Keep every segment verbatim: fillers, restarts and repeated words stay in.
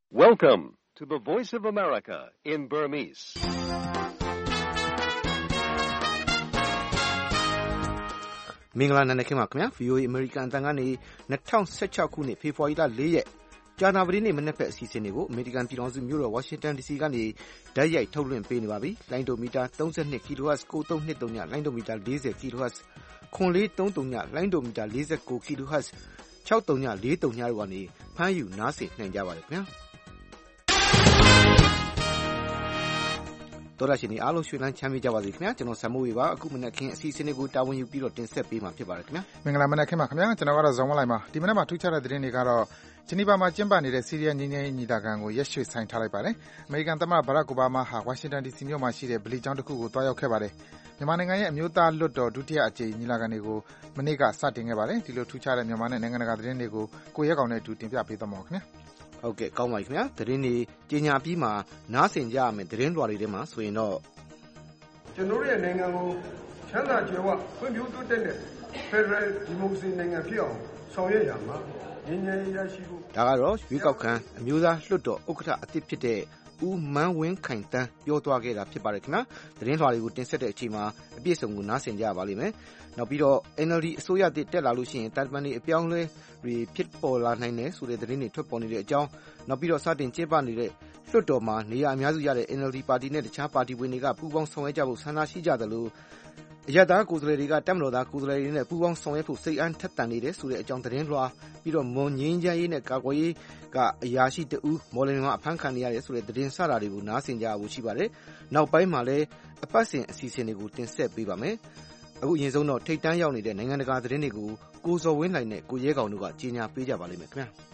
Welcome to the Voice of America in Burmese. Mingla na kema kya V O A American အတန်ကနေtwenty sixteenခုနှစ်ဖေဖော်ဝါရီလfourရက်ကြာနာပတိနေ့မနက်ဖက်အစီအစဉ်တွေကို American ပြည်ထောင်စုမြို့တော် Washington D C ကနေဓာတ်ရိုက်ထုတ်လွှင့်ပေးနေပါပြီ။လိုင်းဒိုမီတာthirty-two ကီလိုဟတ်ဇ်nine three two zeroလိုင်းဒိုမီတာfortyကီလိုဟတ်ဇ်four four three zeroလိုင်းဒိုမီတာforty-nineကီလိုဟတ်ဇ်six three four zeroတို့ကနေဖမ်းယူနားဆင်နိုင်ကြပါတယ်ခင်ဗျာ။တော်ရရှိနေအားလုံးရွှေလန်းချမ်းမြေ့ကြပါစေခင်ဗျာကျွန်တော်ဆမ်မိုးဝေပါအခုမနက်ခင်းအစီအစဉ်တွေကိုတာဝန်ယူပြီးတော့တင်ဆက်ပေးမှာဖြစ်ပါတယ်ခင်ဗျာမင်္ဂလာမနက်ခင်းပါခင်ဗျာကျွန်တော်ကတော့ဇော်မလိုက်ပါဒီမနက်မှာထူးခြားတဲ့သတင်းတွေကတော့ဂျနီဗာမှာကျင်းပနေတဲ့ဆီးရီးယားငြိမ်းချမ်းရေးညီလာခံကိုရက်ရွှေ့ဆိုင်းထားလိုက်ပါတယ်အမေရိကန်သမ္မတဘရက်အိုဘားမားဟာဝါရှင်တန်ဒီစီမြို့မှာရှိတဲ့ဗလီကျောင်းတစ်ခုကိုတွားရောက်ခဲ့ပါတယ်မြန်မာနိုင်ငံရဲ့အမျိုးသားလွှတ်တော်ဒုတိယအကြိမ်ညီလာခံတွေကိုမနေ့ကစတင်ခဲ့ပါတယ်ဒီလိုထူးခြားတဲ့မြန်မာနဲ့နိုင်ငံတကာသတင်းတွေကိုကိုရဲကောင်နဲ့အတူတင်ပြပေးသွားမှာပါခင်ဗျာဟုတ်ကဲ့ကောင်းပါပြီခင်ဗျာသတင်းတွေကြီးညာပြီးမှနားဆင်ကြရမယ်သတင်းလွှာတွေထဲမှာဆိုရင်တော့ကျွန်တော်ရဲ့နိုင်ငံကိုချမ်းသာကြွယ်ဝဖွံ့ဖြိုးတိုးတက်တဲ့ Federal Democracy နိုင်ငံဖြစ်အောင်ဆောင်ရွက်ရမှာငြိမ်းချမ်းရေးရရှိဖို့ဒါကတော့ရွေးကောက်ခံအမျိုးသားလွှတ်တော်ဥက္ကဋ္ဌအသစ်ဖြစ်တဲ့ဦးမန်းဝင်းခိုင်တန်းပြောသွားခဲ့တာဖြစ်ပါတယ်ခင်ဗျာသတင်းလွှာတွေကိုတင်ဆက်တဲ့အချိန်မှာအပြည့်စုံကိုနားဆင်ကြရပါလိမ့်မယ်နောက်ပြီးတော့ N L D အစိုးရတစ်တက်လာလို့ရှိရင်တာလီဘန်တွေအပြောင်းလဲတွေဖြစ်ပေါ်လာနိုင်တယ်ဆိုတဲ့သတင်းတွေထွက်ပေါ်နေတဲ့အကြောင်းနောက်ပြီးတော့စတင်ကျင်းပနေတဲ့လွှတ်တော်မှာနေရာအများစုရတဲ့ N L D ပါတီနဲ့တခြားပါတီဝင်တွေကပူးပေါင်းဆောင်ရွက်ကြဖို့ဆန္ဒရှိကြသလိုအရတားကိုယ်စားလှယ်တွေကတက်မတော်သားကိုယ်စားလှယ်တွေနဲ့ပူးပေါင်းဆောင်ရွက်ဖို့စိတ်အားထက်သန်နေတယ်ဆိုတဲ့အကြောင်းသတင်းလွှာပြီးတော့မွန်ငင်းချမ်းရေးနဲ့ကာကွယ်ရေးကအရာရှိတဦးမော်လမြိုင်မှာအဖမ်းခံနေရတယ်ဆိုတဲ့သတင်းစတာတွေကိုနားဆင်ကြဖို့ရှိပါတယ်။နောက်ပိုင်းမှာလည်းအပတ်စဉ်အစီအစဉ်တွေကိုတင်ဆက်ပေးပါမယ်။အခုအရင်ဆုံးတော့ထိတ်တန်းရောက်နေတဲ့နိုင်ငံတကာသတင်းတွေကိုကိုစော်ဝင်းလှိုင်နဲ့ကိုရဲကောင်တို့ကကြီးညာပေးကြပါလိမ့်မယ်ခင်ဗျာ။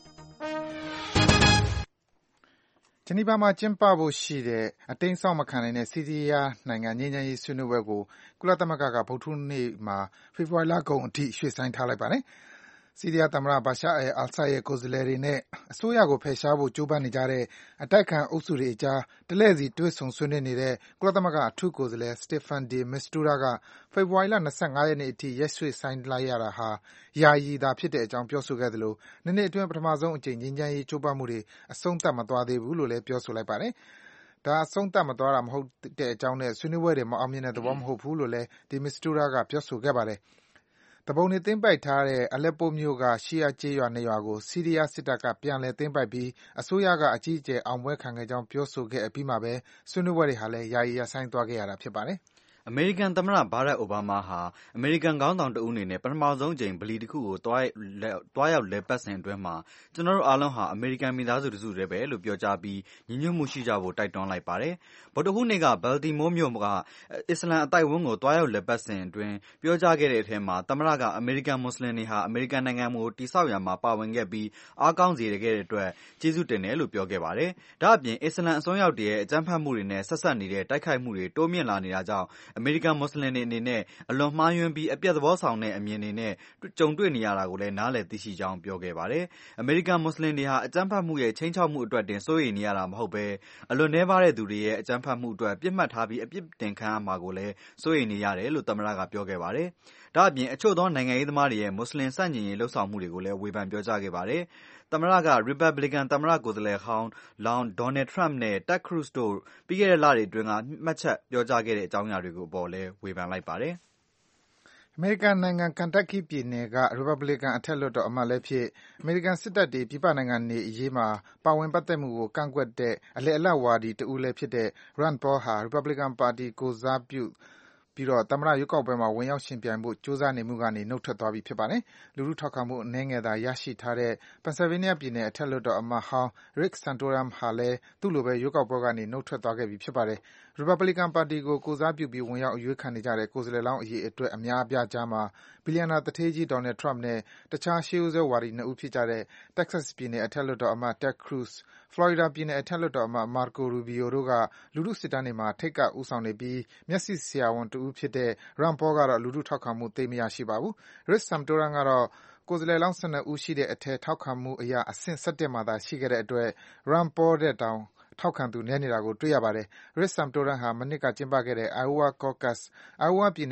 ဂျနီဗာမှာကျင်းပဖို့ရှိတဲ့အတိမ်းအစောင့်မခံနိုင်တဲ့ဆီးရီးယားနိုင်ငံငြိမ်းချမ်းရေးဆွေးနွေးပွဲကိုကုလသမဂ္ဂကဗုဒ္ဓဟူးနေ့မှာဖေဖော်ဝါရီလကုန်အထိရွှေ့ဆိုင်းထားလိုက်ပါတယ်။ဆီးရီးယားသမ္မတဘာရှာအယ်အာဆတ်ရဲ့ကိုယ်စားလှယ်တွေနဲ့အစိုးရကိုဖယ်ရှားဖို့ကြိုးပမ်းနေကြတဲ့အတိုက်အခံအုပ်စုတွေအကြားတလှည့်စီတွေ့ဆုံဆွေးနွေးနေတဲ့ကုလသမဂ္ဂအထူးကိုယ်စားလှယ် Staffan de Mistura ကဖေဖော်ဝါရီလtwenty-fiveရက်နေ့အထိရက်ရွှေ့ဆိုင်းလိုက်ရတာဟာယာယီသာဖြစ်တဲ့အကြောင်းပြောဆိုခဲ့သလိုနှစ်နှစ်အတွင်းပထမဆုံးအကြိမ်ငြိမ်းချမ်းရေးကြိုးပမ်းမှုတွေအဆုံးသတ်မသွားသေးဘူးလို့လည်းပြောဆိုလိုက်ပါတယ်။ဒါအဆုံးသတ်မသွားတာမဟုတ်တဲ့အကြောင်းနဲ့ဆွေးနွေးပွဲတွေမအောင်မြင်တဲ့သဘောမဟုတ်ဘူးလို့လည်း de Mistura ကပြောဆိုခဲ့ပါတယ်။သူပုန်တွေသိမ်းပိုက်ထားတဲ့ Aleppo မြို့ကရှီယာကျေးရွာနှစ်ရွာကိုဆီးရီးယားစစ်တပ်ကပြန်လည်သိမ်းပိုက်ပြီးအစိုးရကအကြီးအကျယ်အောင်ပွဲခံခဲ့ကြောင်းပြောဆိုခဲ့အပြီးမှာပဲဆွေးနွေးပွဲတွေဟာလည်းယာယီရပ်ဆိုင်းသွားခဲ့ရတာဖြစ်ပါတယ်။အမေရိကန်သမ္မတဘာရက်အိုဘားမားဟာအမေရိကန်ခေါင်းဆောင်တဦးအနေနဲ့ပထမဆုံးကြိမ်ဗလီတစ်ခုကိုတွားတွားရောက်လည်ပတ်စဉ်အတွင်းမှာကျွန်တော်တို့အားလုံးဟာအမေရိကန်မိသားစုတစုတည်းပဲလို့ပြောကြားပြီးညီညွတ်မှုရှိကြဖို့တိုက်တွန်းလိုက်ပါတယ်။ဗုဒ္ဓဟူးနေ့ကဘယ်လ်တီမိုးမြို့ကအစ္စလမ်အတိုက်အဝန်းကိုတွားရောက်လည်ပတ်စဉ်အတွင်းပြောကြားခဲ့တဲ့အထက်မှာသမ္မတကအမေရိကန်မွတ်စလင်တွေဟာအမေရိကန်နိုင်ငံကိုတိဆောက်ရမှာပါဝင်ခဲ့ပြီးအားကောင်းစေခဲ့တဲ့အတွက်ကျေးဇူးတင်တယ်လို့ပြောခဲ့ပါတယ်။ဒါ့အပြင်အစ္စလမ်အစွန်းရောက်တွေရဲ့အကြမ်းဖက်မှုတွေနဲ့ဆက်ဆက်နေတဲ့တိုက်ခိုက်မှုတွေတိုးမြင့်လာနေတာကြောင့်အမေရိကန်မွတ်စလင်တွေအနေနဲ့အလွန်မှားယွင်းပြီးအပြတ်သဘောဆောင်တဲ့အမြင်တွေနဲ့ကြုံတွေ့နေရတာကိုလည်းနားလည်သိရှိကြောင်းပြောခဲ့ပါတယ်။အမေရိကန်မွတ်စလင်တွေဟာအကြမ်းဖက်မှုရဲ့ချိန်ချောက်မှုအတွက်တင်စိုးရိမ်နေရတာမဟုတ်ဘဲအလွန်နှဲပါတဲ့သူတွေရဲ့အကြမ်းဖက်မှုအတွက်ပြစ်မှတ်ထားပြီးအပြစ်တင်ခံရမှာကိုလည်းစိုးရိမ်နေရတယ်လို့သမ္မတကပြောခဲ့ပါတယ်။ဒါ့အပြင်အချို့သောနိုင်ငံရေးသမားတွေရဲ့မွတ်စလင်ဆန့်ကျင်ရေးလှုပ်ဆောင်မှုတွေကိုလည်းဝေဖန်ပြောကြားခဲ့ပါတယ်။သမ္မတက Republican သမ္မတကိုယ်စားလှယ်ဟောင်းလောင်း Donald Trump နဲ့ Ted Cruz တို့ပြီးခဲ့တဲ့လတွေအတွင်းကမှတ်ချက်ပြောကြားခဲ့တဲ့အကြောင်းအရာတွေကိုပေါ်လည်းဝေဖန်လိုက်ပါတယ်။အမေရိကန်နိုင်ငံကန်တက်ကီပြည်နယ်က Republican အထက်လွှတ်တော်အမတ်လည်းဖြစ်အမေရိကန်စစ်တပ်တွေပြည်ပနိုင်ငံတွေအရေးမှာပါဝင်ပတ်သက်မှုကိုကန့်ကွက်တဲ့အလယ်အလတ်ဝါဒီတဦးလည်းဖြစ်တဲ့ Rand Paul ဟာ Republican ပါတီကိုယ်စားပြုပြီးတော့သမ္မတရွေးကောက်ပွဲမှာဝင်ရောက်ယှဉ်ပြိုင်ဖို့ကြိုးစားနေမှုကနေနုတ်ထွက်သွားပြီဖြစ်ပါတယ်။လူထုထောက်ခံမှုအနည်းငယ်သာရရှိထားတဲ့ Pennsylvania ပြည်နယ်အထက်လွှတ်တော်အမတ်ဟောင်း Rick Santorum ဟာလည်းသူ့လိုပဲရွေးကောက်ပွဲကနေနုတ်ထွက်သွားခဲ့ပြီဖြစ်ပါတယ်။ Republican ပါတီကိုကိုယ်စားပြုပြီးဝင်ရောက်အရွေးခံနေကြတဲ့ကိုယ်စားလှယ်လောင်းအရေအတွက်အများအပြားကြားမှာဘီလီယံနာသူဌေးကြီး Donald Trump နဲ့တခြားရှေးရိုးစွဲဝါဒီနှစ်ဦးဖြစ်ကြတဲ့ Texas ပြည်နယ်အထက်လွှတ်တော်အမတ် Ted Cruz, Florida ပြည်နယ်အထက်လွှတ်တော်အမတ် Marco Rubio တို့ကလူထုစစ်တမ်းတွေမှာထိပ်ကဦးဆောင်နေပြီးမျက်စိဆရာဝန်တဦးဖြစ်တဲ့ Rand Paul ကတော့လူထုထောက်ခံမှုသိပ်မရရှိပါဘူး။ Rick Santorum ကတော့ကိုယ်စားလှယ်လောင်းone twoဦးရှိတဲ့အထဲထောက်ခံမှုအရအဆင့်sevenမှာသာရှိခဲ့တဲ့အတွက် Rand Paul ထက်တောင်ထောက်ခံသူနည်းနေတာကိုတွေ့ရပါတယ်။ Rick Santorum ဟာမနှစ်ကကျင်းပခဲ့တဲ့ Iowa Caucus Iowa ပြည်နယ်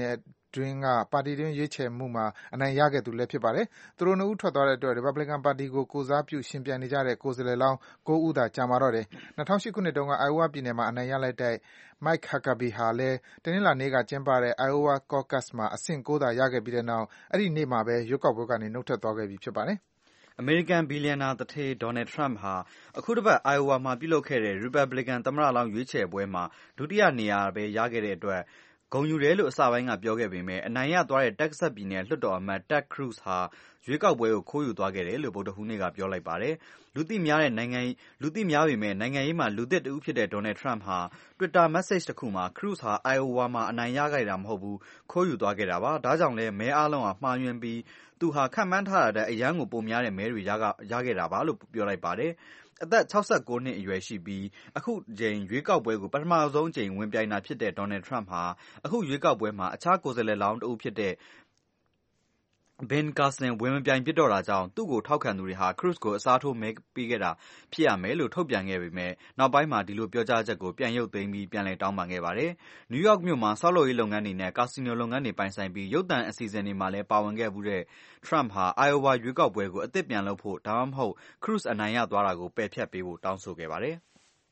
တွင်းကပါတီတွင်းရွေးချယ်မှုမှာအနိုင်ရခဲ့သူလည်းဖြစ်ပါတယ်။သူတို့နှစ်ဦးထွက်သွားတဲ့အတွက် ရီပတ်ဘလီကန်ပါတီကိုကိုယ်စားပြုယှဉ်ပြိုင်နေကြတဲ့ကိုယ်စားလှယ်လောင်း၉ဦးသာကျန်ပါတော့တယ်။၂၀၀၈ခုနှစ်တုန်းက Iowa ပြည်နယ်မှာအနိုင်ရလိုက်တဲ့ Mike Huckabee ဟာလည်းတနင်္လာနေ့ကကျင်းပတဲ့ Iowa caucus မှာအဆင့်၉သာရခဲ့ပြီးတဲ့နောက်အဲဒီနေ့မှာပဲရွေးကောက်ပွဲကနေနုတ်ထွက်သွားခဲ့ပြီဖြစ်ပါတယ်။အမေရိကန်ဘီလျံနာသူဌေး Donald Trump ဟာအခုတစ်ပတ် Iowa မှာပြုလုပ်ခဲ့တဲ့ Republican သမ္မတလောင်းရွေးချယ်ပွဲမှာဒုတိယနေရာပဲရခဲ့တဲ့အတွက်ဂုဏ်ယူတယ်လို့အစပိုင်းကပြောခဲ့ပေမဲ့အနိုင်ရသွားတဲ့ Texas ပြည်နယ်လွှတ်တော်အမတ် Ted Cruz ဟာရွေးကောက်ပွဲကိုခိုးယူသွားခဲ့တယ်လို့ဗုဒ္ဓဟူးနေ့ကပြောလိုက်ပါတယ်။လူသိများတဲ့နိုင်ငံလူသိများပေမဲ့နိုင်ငံရေးမှာလူသစ်တဦးဖြစ်တဲ့ Donald Trump ဟာ Twitter message တစ်ခုမှာ Cruz ဟာ Iowa မှာအနိုင်ရခဲ့တာမဟုတ်ဘူးခိုးယူသွားခဲ့တာပါ။ဒါကြောင့်လဲမဲအားလုံးဟာမှားယွင်းပြီးသူဟာခန့်မှန်းထားတာတဲ့အရန်ကိုပိုများတဲ့မဲတွေရရခဲ့တာပါလို့ပြောလိုက်ပါတယ်။အသက်၆၉နှစ်အရွယ်ရှိပြီးအခုချိန်ရွေးကောက်ပွဲကိုပထမဆုံးအကြိမ်ဝင်ပြိုင်တာဖြစ်တဲ့ Donald Trump ဟာအခုရွေးကောက်ပွဲမှာအခြားကိုယ်စားလှယ်လောင်းတဦးဖြစ်တဲ့ Ben Carson ဝင်မပြိုင်ဖြစ်တော့တာကြောင့်သူ့ကိုထောက်ခံသူတွေဟာ Cruz ကိုအစားထိုးမဲပေးခဲ့တာဖြစ်ရမယ်လို့ထုတ်ပြန်ခဲ့ပေမဲ့နောက်ပိုင်းမှာဒီလိုပြောကြားချက်ကိုပြန်ရုပ်သိမ်းပြီးပြန်လည်တောင်းပန်ခဲ့ပါတယ်။ New York မြို့မှာဆောက်လုပ်ရေးလုပ်ငန်းတွေနဲ့ကာစီနိုလုပ်ငန်းတွေပိုင်ဆိုင်ပြီးရုပ်သံအစီအစဉ်တွေမှာလည်းပါဝင်ခဲ့မှုတဲ့ Trump ဟာ Iowa ရွေးကောက်ပွဲကိုအသစ်ပြန်လုပ်ဖို့ဒါမှမဟုတ် Cruz အနိုင်ရသွားတာကိုပယ်ဖျက်ပေးဖို့တောင်းဆိုခဲ့ပါတယ်။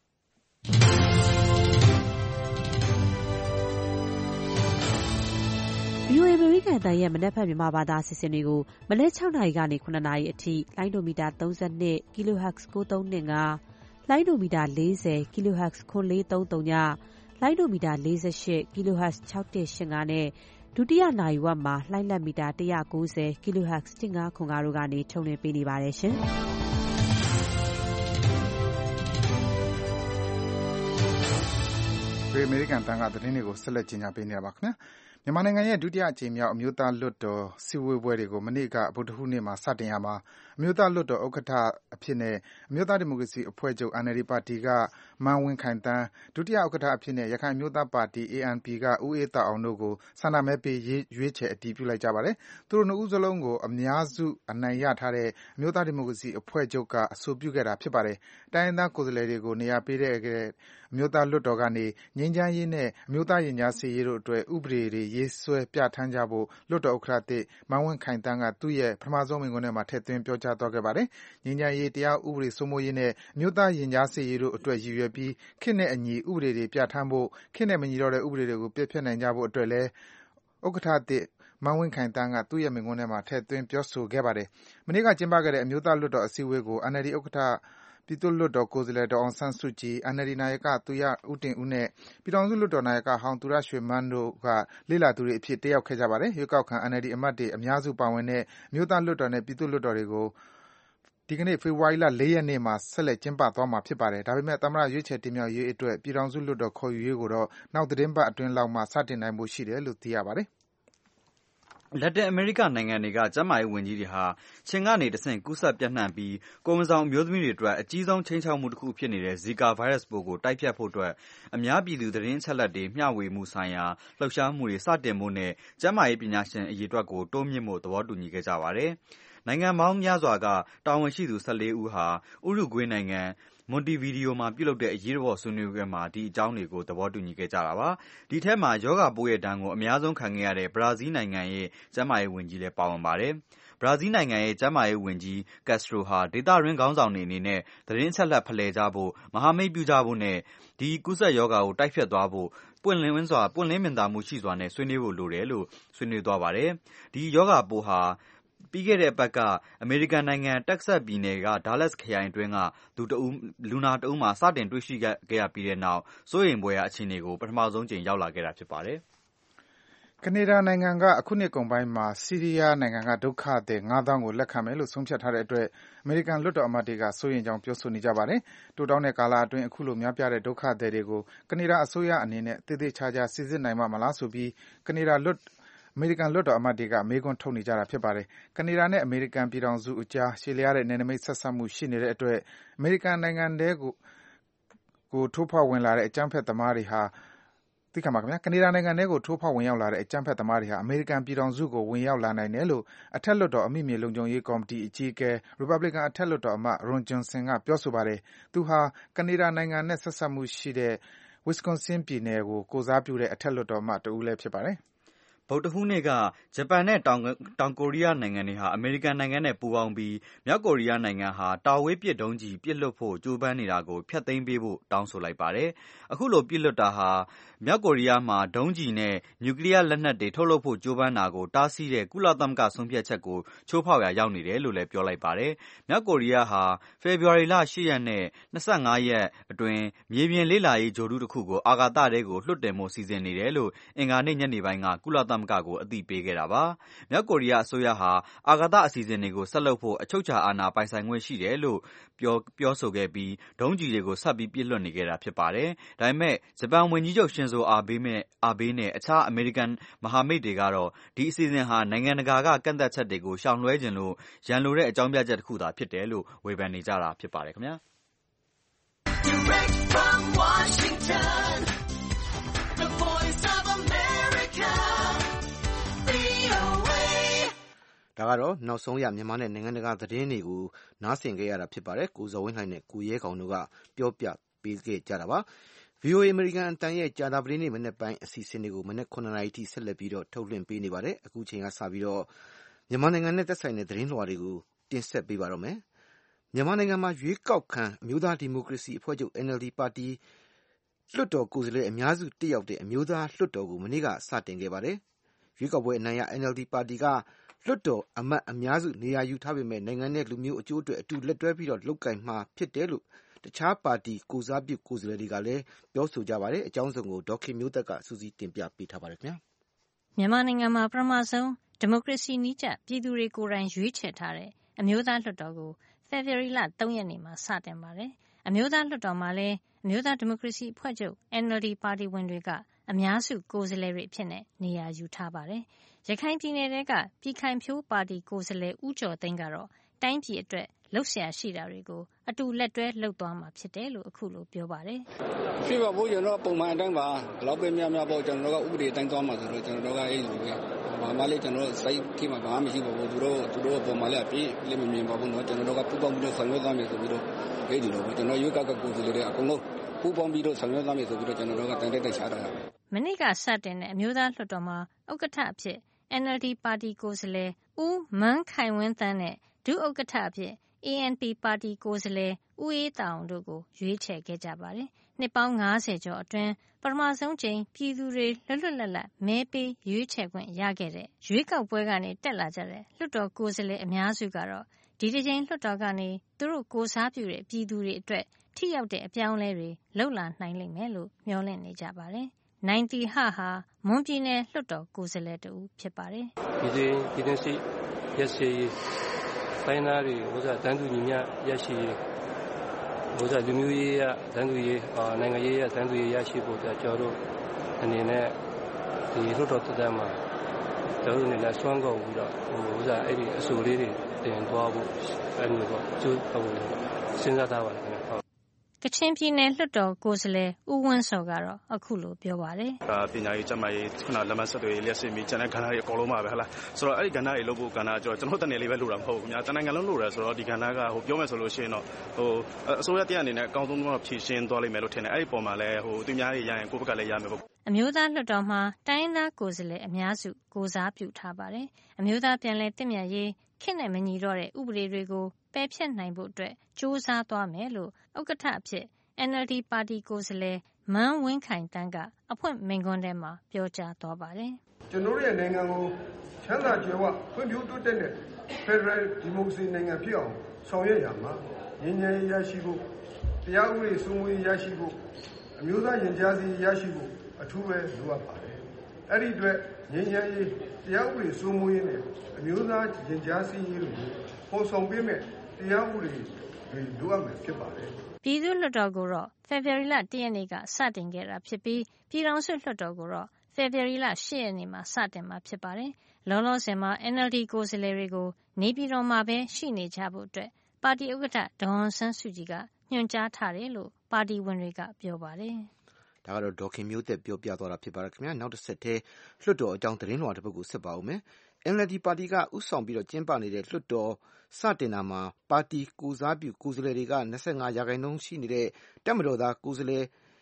ဗွီအိုအေ အမေရိကန်အသံရဲ့မနက်ဖြန်မြန်မာဘာသာအစီအစဉ်တွေကိုမနက်၆နာရီကနေ၇နာရီအထိလိုင်းဒိုမီတာသုံး၂ kilohertz ၉၃၂၅ လိုင်းဒိုမီတာ၄၀ kilohertz ခွန်၄၃၃ည လိုင်းဒိုမီတာ၄၈ kilohertz ၆၁၈၅နဲ့ဒုတိယနာရီဝက်မှာလှိုင်းလက်မီတာ၁၉၀ kilohertz ၁၅ခွန်၅တို့ကနေထုတ်လွှင့်ပေးနေပါတယ်ရှင်။ဒီအမေရိကန်တန်ကသတင်းတွေကိုဆက်လက်ကြီးညာပေးနေပါခင်ဗျာ။မြန်မာနိုင်ငံရဲ့ဒုတိယအကြိမ်မြောက်အမျိုးသားလွှတ်တော်စည်းဝေးပွဲတွေကိုမနေ့ကဗုဒ္ဓဟူးနေ့မှာစတင်ရာမှာအမျိုးသားလွှတ်တော်ဥက္ကဋ္ဌအဖြစ်နဲ့အမျိုးသားဒီမိုကရေစီအဖွဲ့ချုပ် N L D ပါတီကမန်းဝင်းခိုင်သန်း၊ဒုတိယဥက္ကဋ္ဌအဖြစ်နဲ့ရခိုင်အမျိုးသားပါတီ A N P ကဦးအေးသာအောင်တို့ကိုဆန္ဒမဲပေးရွေးချယ်အတည်ပြုလိုက်ကြပါတယ်။သူတို့နှစ်ဦးစလုံးကိုအများစုအနိုင်ရထားတဲ့အမျိုးသားဒီမိုကရေစီအဖွဲ့ချုပ်ကအဆိုပြုခဲ့တာဖြစ်ပါတယ်။တိုင်းရင်းသားကိုယ်စားလှယ်တွေကိုနေရာပေးတဲ့အမျိုးသားလွှတ်တော်ကနေငြိမ်းချမ်းရေးနဲ့အမျိုးသားရင်ကြားစေ့ရေးတို့အတွက်ဥပဒေတွေရေးဆွဲပြဌာန်းကြဖို့လွှတ်တော်ဥက္ကဋ္ဌသစ်မန်းဝင်းခိုင်သန်းကသူ့ရဲ့ပထမဆုံးမိန့်ခွန်းထဲမှာထည့်သွင်းပြောကြားသွားခဲ့ပါတယ်။ငြိမ်းချမ်းရေး၊တရားဥပဒေစိုးမိုးရေးနဲ့အမျိုးသားရင်ကြားစေ့ရေးတို့အတွက်ရည်ရွယ်ပြီးခေတ်နဲ့အညီဥပဒေတွေပြဌာန်းဖို့၊ခေတ်နဲ့မညီတော့တဲ့ဥပဒေတွေကိုပယ်ဖျက်နိုင်ကြဖို့အတွက်လည်းဥက္ကဋ္ဌသစ်မန်းဝင်းခိုင်သန်းကသူ့ရဲ့မိန့်ခွန်းထဲမှာထည့်သွင်းပြောဆိုခဲ့ပါတယ်။မနေ့ကကျင်းပခဲ့တဲ့အမျိုးသားလွှတ်တော်အစည်းအဝေးကို N L D ဥက္ကဋ္ဌပြည်သူ့လွှတ်တော်ကိုယ်စားလှယ်ဒေါ်အောင်ဆန်းစုကြည်၊ N L D နာယကသူရဦးတင်ဦးနဲ့ပြည်ထောင်စုလွှတ်တော်နာယကဟောင်းသူရရွှေမန်းတို့ကလေ့လာသူတွေအဖြစ်တက်ရောက်ခဲ့ကြပါတယ်။ရွေးကောက်ခံ N L D အမတ်တွေအများစုပါဝင်တဲ့အမျိုးသားလွှတ်တော်နဲ့ပြည်သူ့လွှတ်တော်တွေကိုဒီကနေ့ဖေဖော်ဝါရီလ၄ရက်နေ့မှာဆက်လက်ကျင်းပသွားမှာဖြစ်ပါတယ်။ဒါပေမဲ့သမ္မတရွေးချယ်တင်မြှောက်ရေးအတွက်ပြည်ထောင်စုလွှတ်တော်ခေါ်ယူရေးကိုတော့နောက်သီတင်းပတ်အတွင်းလောက်မှစတင်နိုင်ဖို့ရှိတယ်လို့သိရပါတယ်။လက်တင်အမေရိကနိုင်ငံတွေကကျန်းမာရေးဝန်ကြီးတွေဟာခြင်ကနေတဆင့်ကူးစက်ပြန့်နှံ့ပြီးကိုယ်ဝန်ဆောင်အမျိုးသမီးတွေအတွက်အကြီးဆုံးခြိမ်းခြောက်မှုတစ်ခုဖြစ်နေတဲ့ဇီကာဗိုင်းရပ်စ်ပိုးကိုတိုက်ဖျက်ဖို့အတွက်အများပြည်သူသတင်းအချက်အလက်တွေမျှဝေမှုဆိုင်ရာလှုပ်ရှားမှုတွေစတင်ဖို့နဲ့ကျန်းမာရေးပညာရှင်အရေအတွက်ကိုတိုးမြှင့်ဖို့သဘောတူညီခဲ့ကြပါတယ်။နိုင်ငံပေါင်းများစွာကတာဝန်ရှိသူ၁၄ဦးဟာဥရုဂွေးနိုင်ငံမွန်တီဗီဒီယိုမှာပြုလုပ်တဲ့အရေးပေါ်ဆွေးနွေးပွဲမှာဒီအကြောင်းတွေကိုသဘောတူညီခဲ့ကြတာပါ။ဒီထဲမှာယောဂပိုးရဲ့ဒဏ်ကိုအများဆုံးခံခဲ့ရတဲ့ဘရာဇီးနိုင်ငံရဲ့ကျန်းမာရေးဝန်ကြီးလည်းပါဝင်ပါတယ်။ဘရာဇီးနိုင်ငံရဲ့ကျန်းမာရေးဝန်ကြီးကက်စထရိုဟာဒေသတွင်းခေါင်းဆောင်တွေအနေနဲ့သတင်းအချက်အလက်ဖလှယ်ကြဖို့မဟာမိတ်ပြုကြဖို့နဲ့ဒီကူးစက်ရောဂါကိုတိုက်ဖျက်သွားဖို့ပွင့်လင်းစွာပွင့်လင်းမြင်သာမှုရှိစွာနဲ့ဆွေးနွေးဖို့လိုတယ်လို့ဆွေးနွေးသွားပါတယ်။ဒီယောဂပိုးဟာပြီးခဲ့တဲ့အပတ်ကအမေရိကန်နိုင်ငံတက်ဆက်ပြည်နယ်ကဒါလက်စ်ခရိုင်အတွင်းကသူတဦးလူနာတဦးမှာစတင်တွေ့ရှိခဲ့ရပြီးတဲ့နောက်စိုးရိမ်ဖွယ်ရာအခြေအနေကိုပထမဆုံးကြိမ်ရောက်လာခဲ့တာဖြစ်ပါတယ်။ကနေဒါနိုင်ငံကအခုနှစ်ကုန်ပိုင်းမှာဆီးရီးယားနိုင်ငံကဒုက္ခသည်ငါးသောင်းကိုလက်ခံမယ်လို့ဆုံးဖြတ်ထားတဲ့အတွက်အမေရိကန်လွှတ်တော်အမတ်တွေကစိုးရိမ်ကြောင်းပြောဆိုနေကြပါတယ်။တိုးတောင်းတဲ့ကာလအတွင်းအခုလိုများပြားတဲ့ဒုက္ခသည်တွေကိုကနေဒါအစိုးရအနေနဲ့သေသေချာချာစိစစ်နိုင်မှာမလားဆိုပြီးကနေဒါလွှတ်အမေရိကန်လွှတ်တော်အမတ်တွေကမေးခွန်းထုတ်နေကြတာဖြစ်ပါတယ်။ကနေဒါနဲ့အမေရိကန်ပြည်ထောင်စုအကြားရှည်လျားတဲ့နယ်နိမိတ်ဆက်စပ်မှုရှိနေတဲ့အတွက်အမေရိကန်နိုင်ငံထဲကိုကိုထိုးဖောက်ဝင်လာတဲ့အကြမ်းဖက်သမားတွေဟာသိခံပါခင်ဗျာကနေဒါနိုင်ငံထဲကိုထိုးဖောက်ဝင်ရောက်လာတဲ့အကြမ်းဖက်သမားတွေဟာအမေရိကန်ပြည်ထောင်စုကိုဝင်ရောက်လာနိုင်တယ်လို့အထက်လွှတ်တော်အမိမြေလုံခြုံရေးကော်မတီအကြီးအကဲ Republican အထက်လွှတ်တော်အမတ် Ron Johnson ကပြောဆိုပါတယ်။သူဟာကနေဒါနိုင်ငံနဲ့ဆက်စပ်မှုရှိတဲ့ Wisconsin ပြည်နယ်ကိုကိုယ်စားပြုတဲ့အထက်လွှတ်တော်အမတ်တဦးလည်းဖြစ်ပါတယ်။ဗုဒ္ဓဟူးနေ့ကဂျပန်နဲ့တောင်တောင်ကိုရီးယားနိုင်ငံတွေဟာအမေရိကန်နိုင်ငံနဲ့ပူးပေါင်းပြီးမြောက်ကိုရီးယားနိုင်ငံဟာတာဝေးပစ်ဒုံးကျည်ပစ်လွှတ်ဖို့ကြိုးပမ်းနေတာကိုဖျက်သိမ်းပေးဖို့တောင်းဆိုလိုက်ပါတယ်။အခုလိုပစ်လွှတ်တာဟာမြောက်ကိုရီးယားမှာဒုံးကျည်နဲ့နျူကလ িয়ার လက်နက်တွေထုတ်လုပ်ဖို့ကြိုးပမ်းတာကိုတားဆီးတဲ့ကုလသမဂ္ဂဆုံးဖြတ်ချက်ကိုချိုးဖောက်ရာရောက်နေတယ်လို့လည်းပြောလိုက်ပါတယ်။မြောက်ကိုရီးယားဟာဖေဖော်ဝါရီလ၈ရက်နဲ့၂၅ရက်အတွင်းမြေပြင်လေ့လာရေးဂြိုဟ်တုတစ်ခုကိုအာကာသထဲကိုလွှတ်တင်ဖို့စီစဉ်နေတယ်လို့အင်္ဂါနေ့ညနေပိုင်းကကုလသမဂ္ဂကိုအသိပေးခဲ့တာပါ။မြောက်ကိုရီးယားအစိုးရဟာအာကာသအစီအစဉ်တွေကိုဆက်လုပ်ဖို့အချုပ်အခြာအာဏာပိုင်ဆိုင်ခွင့်ရှိတယ်လို့ပြောပြောဆိုခဲ့ပြီးဒုံးကျည်တွေကိုဆက်ပြီးပစ်လွှတ်နေခဲ့တာဖြစ်ပါတယ်။ဒါပေမဲ့ဂျပန်ဝန်ကြီးချုပ်ရှင်ဇိုအာဘေးနဲ့အာဘေးနဲ့အခြားအမေရိကန်မဟာမိတ်တွေကတော့ဒီအစီအစဉ်ဟာနိုင်ငံတကာကကန့်သတ်ချက်တွေကိုရှောင်လွှဲခြင်းလို့ရန်လိုတဲ့အကြောင်းပြချက်တစ်ခုသာဖြစ်တယ်လို့ဝေဖန်နေကြတာဖြစ်ပါတယ်ခင်ဗျာ။ Direct from Washington, the voice of America, ဒါကတော့နောက်ဆုံးရမြန်မာနဲ့နိုင်ငံတကာသတင်းတွေကိုနားဆင်ခဲ့ရတာဖြစ်ပါတယ်ကိုဇော်ဝင်းလှိုင်နဲ့ကိုရဲကောင်တို့ကပြောပြပေးခဲ့ကြတာပါ ဗွီအိုအေ အမေရိကန်အတန်းရဲ့ကြာသပတေးနေ့မနေ့ပိုင်းအစီအစဉ်တွေကိုမနေ့ခုနှစ်နာရီထိဆက်လက်ပြီးတော့ထုတ်လွှင့်ပေးနေပါတယ်အခုချိန်ကစပြီးတော့မြန်မာနိုင်ငံနဲ့သက်ဆိုင်တဲ့သတင်းလွှာတွေကိုတင်ဆက်ပေးပါတော့မယ်မြန်မာနိုင်ငံမှာရွေးကောက်ခံအမျိုးသားဒီမိုကရေစီအဖွဲ့ချုပ် N L D ပါတီလွှတ်တော်ကိုယ်စားလှယ်အများစုတက်ရောက်တဲ့အမျိုးသားလွှတ်တော်ကိုမနေ့ကစတင်ခဲ့ပါတယ်ရွေးကောက်ပွဲအနိုင်ရ N L D ပါတီကလွှတ်တော်အမတ်အများစုနေရာယူထားပေမဲ့နိုင်ငံနဲ့လူမျိုးအကျိုးအတွက်အတူလက်တွဲပြီးတော့လုပ်ကိုင်မှာဖြစ်တယ်လို့တခြားပါတီကိုစားပြုကိုယ်စားလှယ်တွေကလည်းပြောဆိုကြပါတယ်အကြောင်းစုံကိုဒေါက်ခင်မျိုးသက်ကစူးစီးတင်ပြပေးထားပါတယ်ခင်ဗျာမြန်မာနိုင်ငံမှာပထမဆုံးဒီမိုကရေစီနည်းကျပြည်သူတွေကိုယ်တိုင်ရွေးချယ်ထားတဲ့အမျိုးသားလွှတ်တော်ကိုဖေဖော်ဝါရီလ၃ရက်နေ့မှာစတင်ပါတယ်အမျိုးသားလွှတ်တော်မှာလည်းအမျိုးသားဒီမိုကရေစီအဖွဲ့ချုပ် N L D ပါတီဝင်တွေကအများစုကိုယ်စားလှယ်တွေအဖြစ်နဲ့နေရာယူထားပါတယ်ရခိုင်ပြည်နယ်ကပြည်ခိုင်ဖြိုးပါတီကိုယ်စားလှယ်ဦးကျော်သိန်းကတော့တိုင်းပြည်အတွက်လှုပ်ရှားရှိတာတွေကိုအတူလက်တွဲလှုပ်သွားမှာဖြစ်တယ်လို့အခုလိုပြောပါတယ်။ဖြစ်ပါဘူးကျွန်တော်ပုံမှန်အတိုင်းပါလောက်ပဲများများပေါ့ကျွန်တော်တို့ကဥပဒေတိုင်းသွားမှာဆိုတော့ကျွန်တော်တို့ကအဲ့လိုပဲဘာမှလည်းကျွန်တော်တို့စိတ်ထိမှဘာမှမရှိပါဘူးသူတို့သူတို့ပုံမှန်လည်းပြည့်လည်းမမြင်ပါဘူးเนาะကျွန်တော်တို့ကပူပေါင်းပြီးတော့ဆောင်ရွက်သွားမယ်ဆိုပြီးတော့အဲ့ဒီလိုပဲကျွန်တော်ရွေးကောက်ကကိုယ်စီတွေအကုန်လုံးပူပေါင်းပြီးတော့ဆောင်ရွက်သွားမယ်ဆိုပြီးတော့ကျွန်တော်တို့ကတန်တဲ့တိုက်ချတာပါ။မနေ့ကစတင်တဲ့အမျိုးသားလွှတ်တော်မှာဥက္ကဋ္ဌအဖြစ် N L D ပါတီကိုယ်စားလှယ်ဦးမန်းခိုင်ဝင်းသန်းနဲ့ဒုဥက္ကဋ္ဌအဖြစ် A N P ပါတီကိုယ်စားလှယ်ဦးအေးသာအောင်တို့ကိုရွေးချယ်ခဲ့ကြပါတယ်။နှစ်ပေါင်း၅၀ကျော်အတွင်းပထမဆုံးချိန်ပြည်သူတွေလွတ်လွတ်လပ်လပ်မဲပေးရွေးချယ်ခွင့်ရခဲ့တဲ့ရွေးကောက်ပွဲကနေတက်လာကြတဲ့လွှတ်တော်ကိုယ်စားလှယ်အများစုကတော့ဒီတစ်ချိန်လွှတ်တော်ကနေသူတို့ကိုယ်စားပြုတဲ့ပြည်သူတွေအတွက်ထိရောက်တဲ့အပြောင်းအလဲတွေလုပ်လာနိုင်လိမ့်မယ်လို့မျှော်လင့်နေကြပါတယ်။နိုင်တီဟဟာမွန်ပြည်နယ်လွှတ်တော်ကိုယ်စားလှယ်တူဖြစ်ပါတယ်။ဒီဒီဒီနေ့စီရက်စီတိုင်းသားတွေဥစားတန်းတူညီမျှရရှိရေးဥစားလူမျိုးရေးရတန်းတူရေးနိုင်ငံရေးရတန်းတူရေးရရှိဖို့ကြောင့်တို့အနေနဲ့ဒီလွှတ်တော်သက်တမ်းမှာတို့အနေနဲ့ဆွမ်းကုန်ပြီးတော့ဥစားအဲ့ဒီအဆိုလေးတွေတင်သွားဖို့အဲ့လိုပေါ့ကျိုးဟုတ်စဉ်းစားထားပါတယ်ခင်ဗျဟုတ်ကချင်ပြည်နယ်လွှတ်တော်ကိုယ်စားလှယ်ဦးဝင်းစောကတော့အခုလိုပြောပါတယ်။ပညာရေးကျန်းမာရေးခုနလက်မဆက်တွေလျှက်စစ်မီကျန်တဲ့ကဏ္ဍတွေအကုန်လုံးပါပဲဟုတ်လား။ဆိုတော့အဲ့ဒီကဏ္ဍတွေလုပ်ဖို့ကဏ္ဍကျွန်တော်တနယ်လေးပဲလိုတာမဟုတ်ဘူး။များတနိုင်ငံလုံးလိုတယ်ဆိုတော့ဒီကဏ္ဍကဟိုပြောမယ်ဆိုလို့ရှိရင်တော့ဟိုအစိုးရတရားအနေနဲ့အကောင်းဆုံးတော့ဖြည့်ရှင်းသွားလိမ့်မယ်လို့ထင်တယ်။အဲ့ဒီပုံမှာလည်းဟိုသူများတွေရရင်ကိုယ့်ဘက်ကလည်းရမယ်ပေါ့။အမျိုးသားလွှတ်တော်မှာတိုင်းသားကိုယ်စားလှယ်အများစုကိုစားပြုထားပါတယ်။အမျိုးသားပြန်လည်တည်မြဲရေးခေတ်နဲ့မညီတော့တဲ့ဥပဒေတွေကိုပယ်ဖျက်နိုင်ဖို့အတွက်စ조사သွားမယ်လို့ဥက္ကဋ္ဌအဖြစ်N L D ပါတီကိုယ်စားလှယ်မန်းဝင်းခိုင်တန်းကအဖွင့်မိန့်ခွန်းထဲမှာပြောကြားသွားပါတယ်။ကျွန်တော်ရဲ့နိုင်ငံကိုချမ်းသာကြွယ်ဝဖွံ့ဖြိုးတိုးတက်တဲ့ Federal Democracy နိုင်ငံဖြစ်အောင်ဆောင်ရွက်ရမှာငြိမ်းချမ်းရေးရရှိဖို့တရားဥပဒေစိုးမိုးရေးရရှိဖို့အမျိုးသားရင်ကြားစေ့ရရှိဖို့အထူးပဲလိုအပ်ပါတယ်။အဲ့ဒီအတွက်ငြိမ်းချမ်းရေးတရားဥပဒေစိုးမိုးရေးနဲ့အမျိုးသားရင်ကြားစေ့ရေးတွေကိုပေါ်ဆောင်ပေးမဲ့တရားဥပဒေတွေလိုအပ်မယ်ဖြစ်ပါတယ်။ပြည်သူ့လွှတ်တော်ကိုတော့ဖေဖော်ဝါရီလ၁ရက်နေ့ကစတင်ခဲ့တာဖြစ်ပြီးပြည်ထောင်စုလွှတ်တော်ကိုတော့ဖေဖော်ဝါရီလ၈ရက်နေ့မှာစတင်မှာဖြစ်ပါတယ်။လောလောဆယ်မှာ N L D ကိုယ်စားလှယ်တွေကိုနေပြည်တော်မှာပဲရှိနေကြဖို့အတွက်ပါတီဥက္ကဋ္ဌဒေါ်အောင်ဆန်းစုကြည်ကညွှန်ကြားထားတယ်လို့ပါတီဝင်တွေကပြောပါတယ်။ဒါကတော့ဒေါက်ခင်မျိုးသက်ပြောပြသွားတာဖြစ်ပါတယ်ခင်ဗျာ။နောက်တစ်ဆက်တည်းလွှတ်တော်အကြောင်းသတင်းလွှာတစ်ပုဒ်ကိုဆက်ပါဦးမယ်။ N L D ပါတီကဥဆောင်ပြီးတော့ကျင်းပနေတဲ့လွှတ်တော်စတင်တာမှာပါတီကိုစားပြုကိုယ်စားလှယ်တွေက၂၅ရာခိုင်နှုန်းရှိနေတဲ့တက်မတော်သားကိုယ်စားလှယ်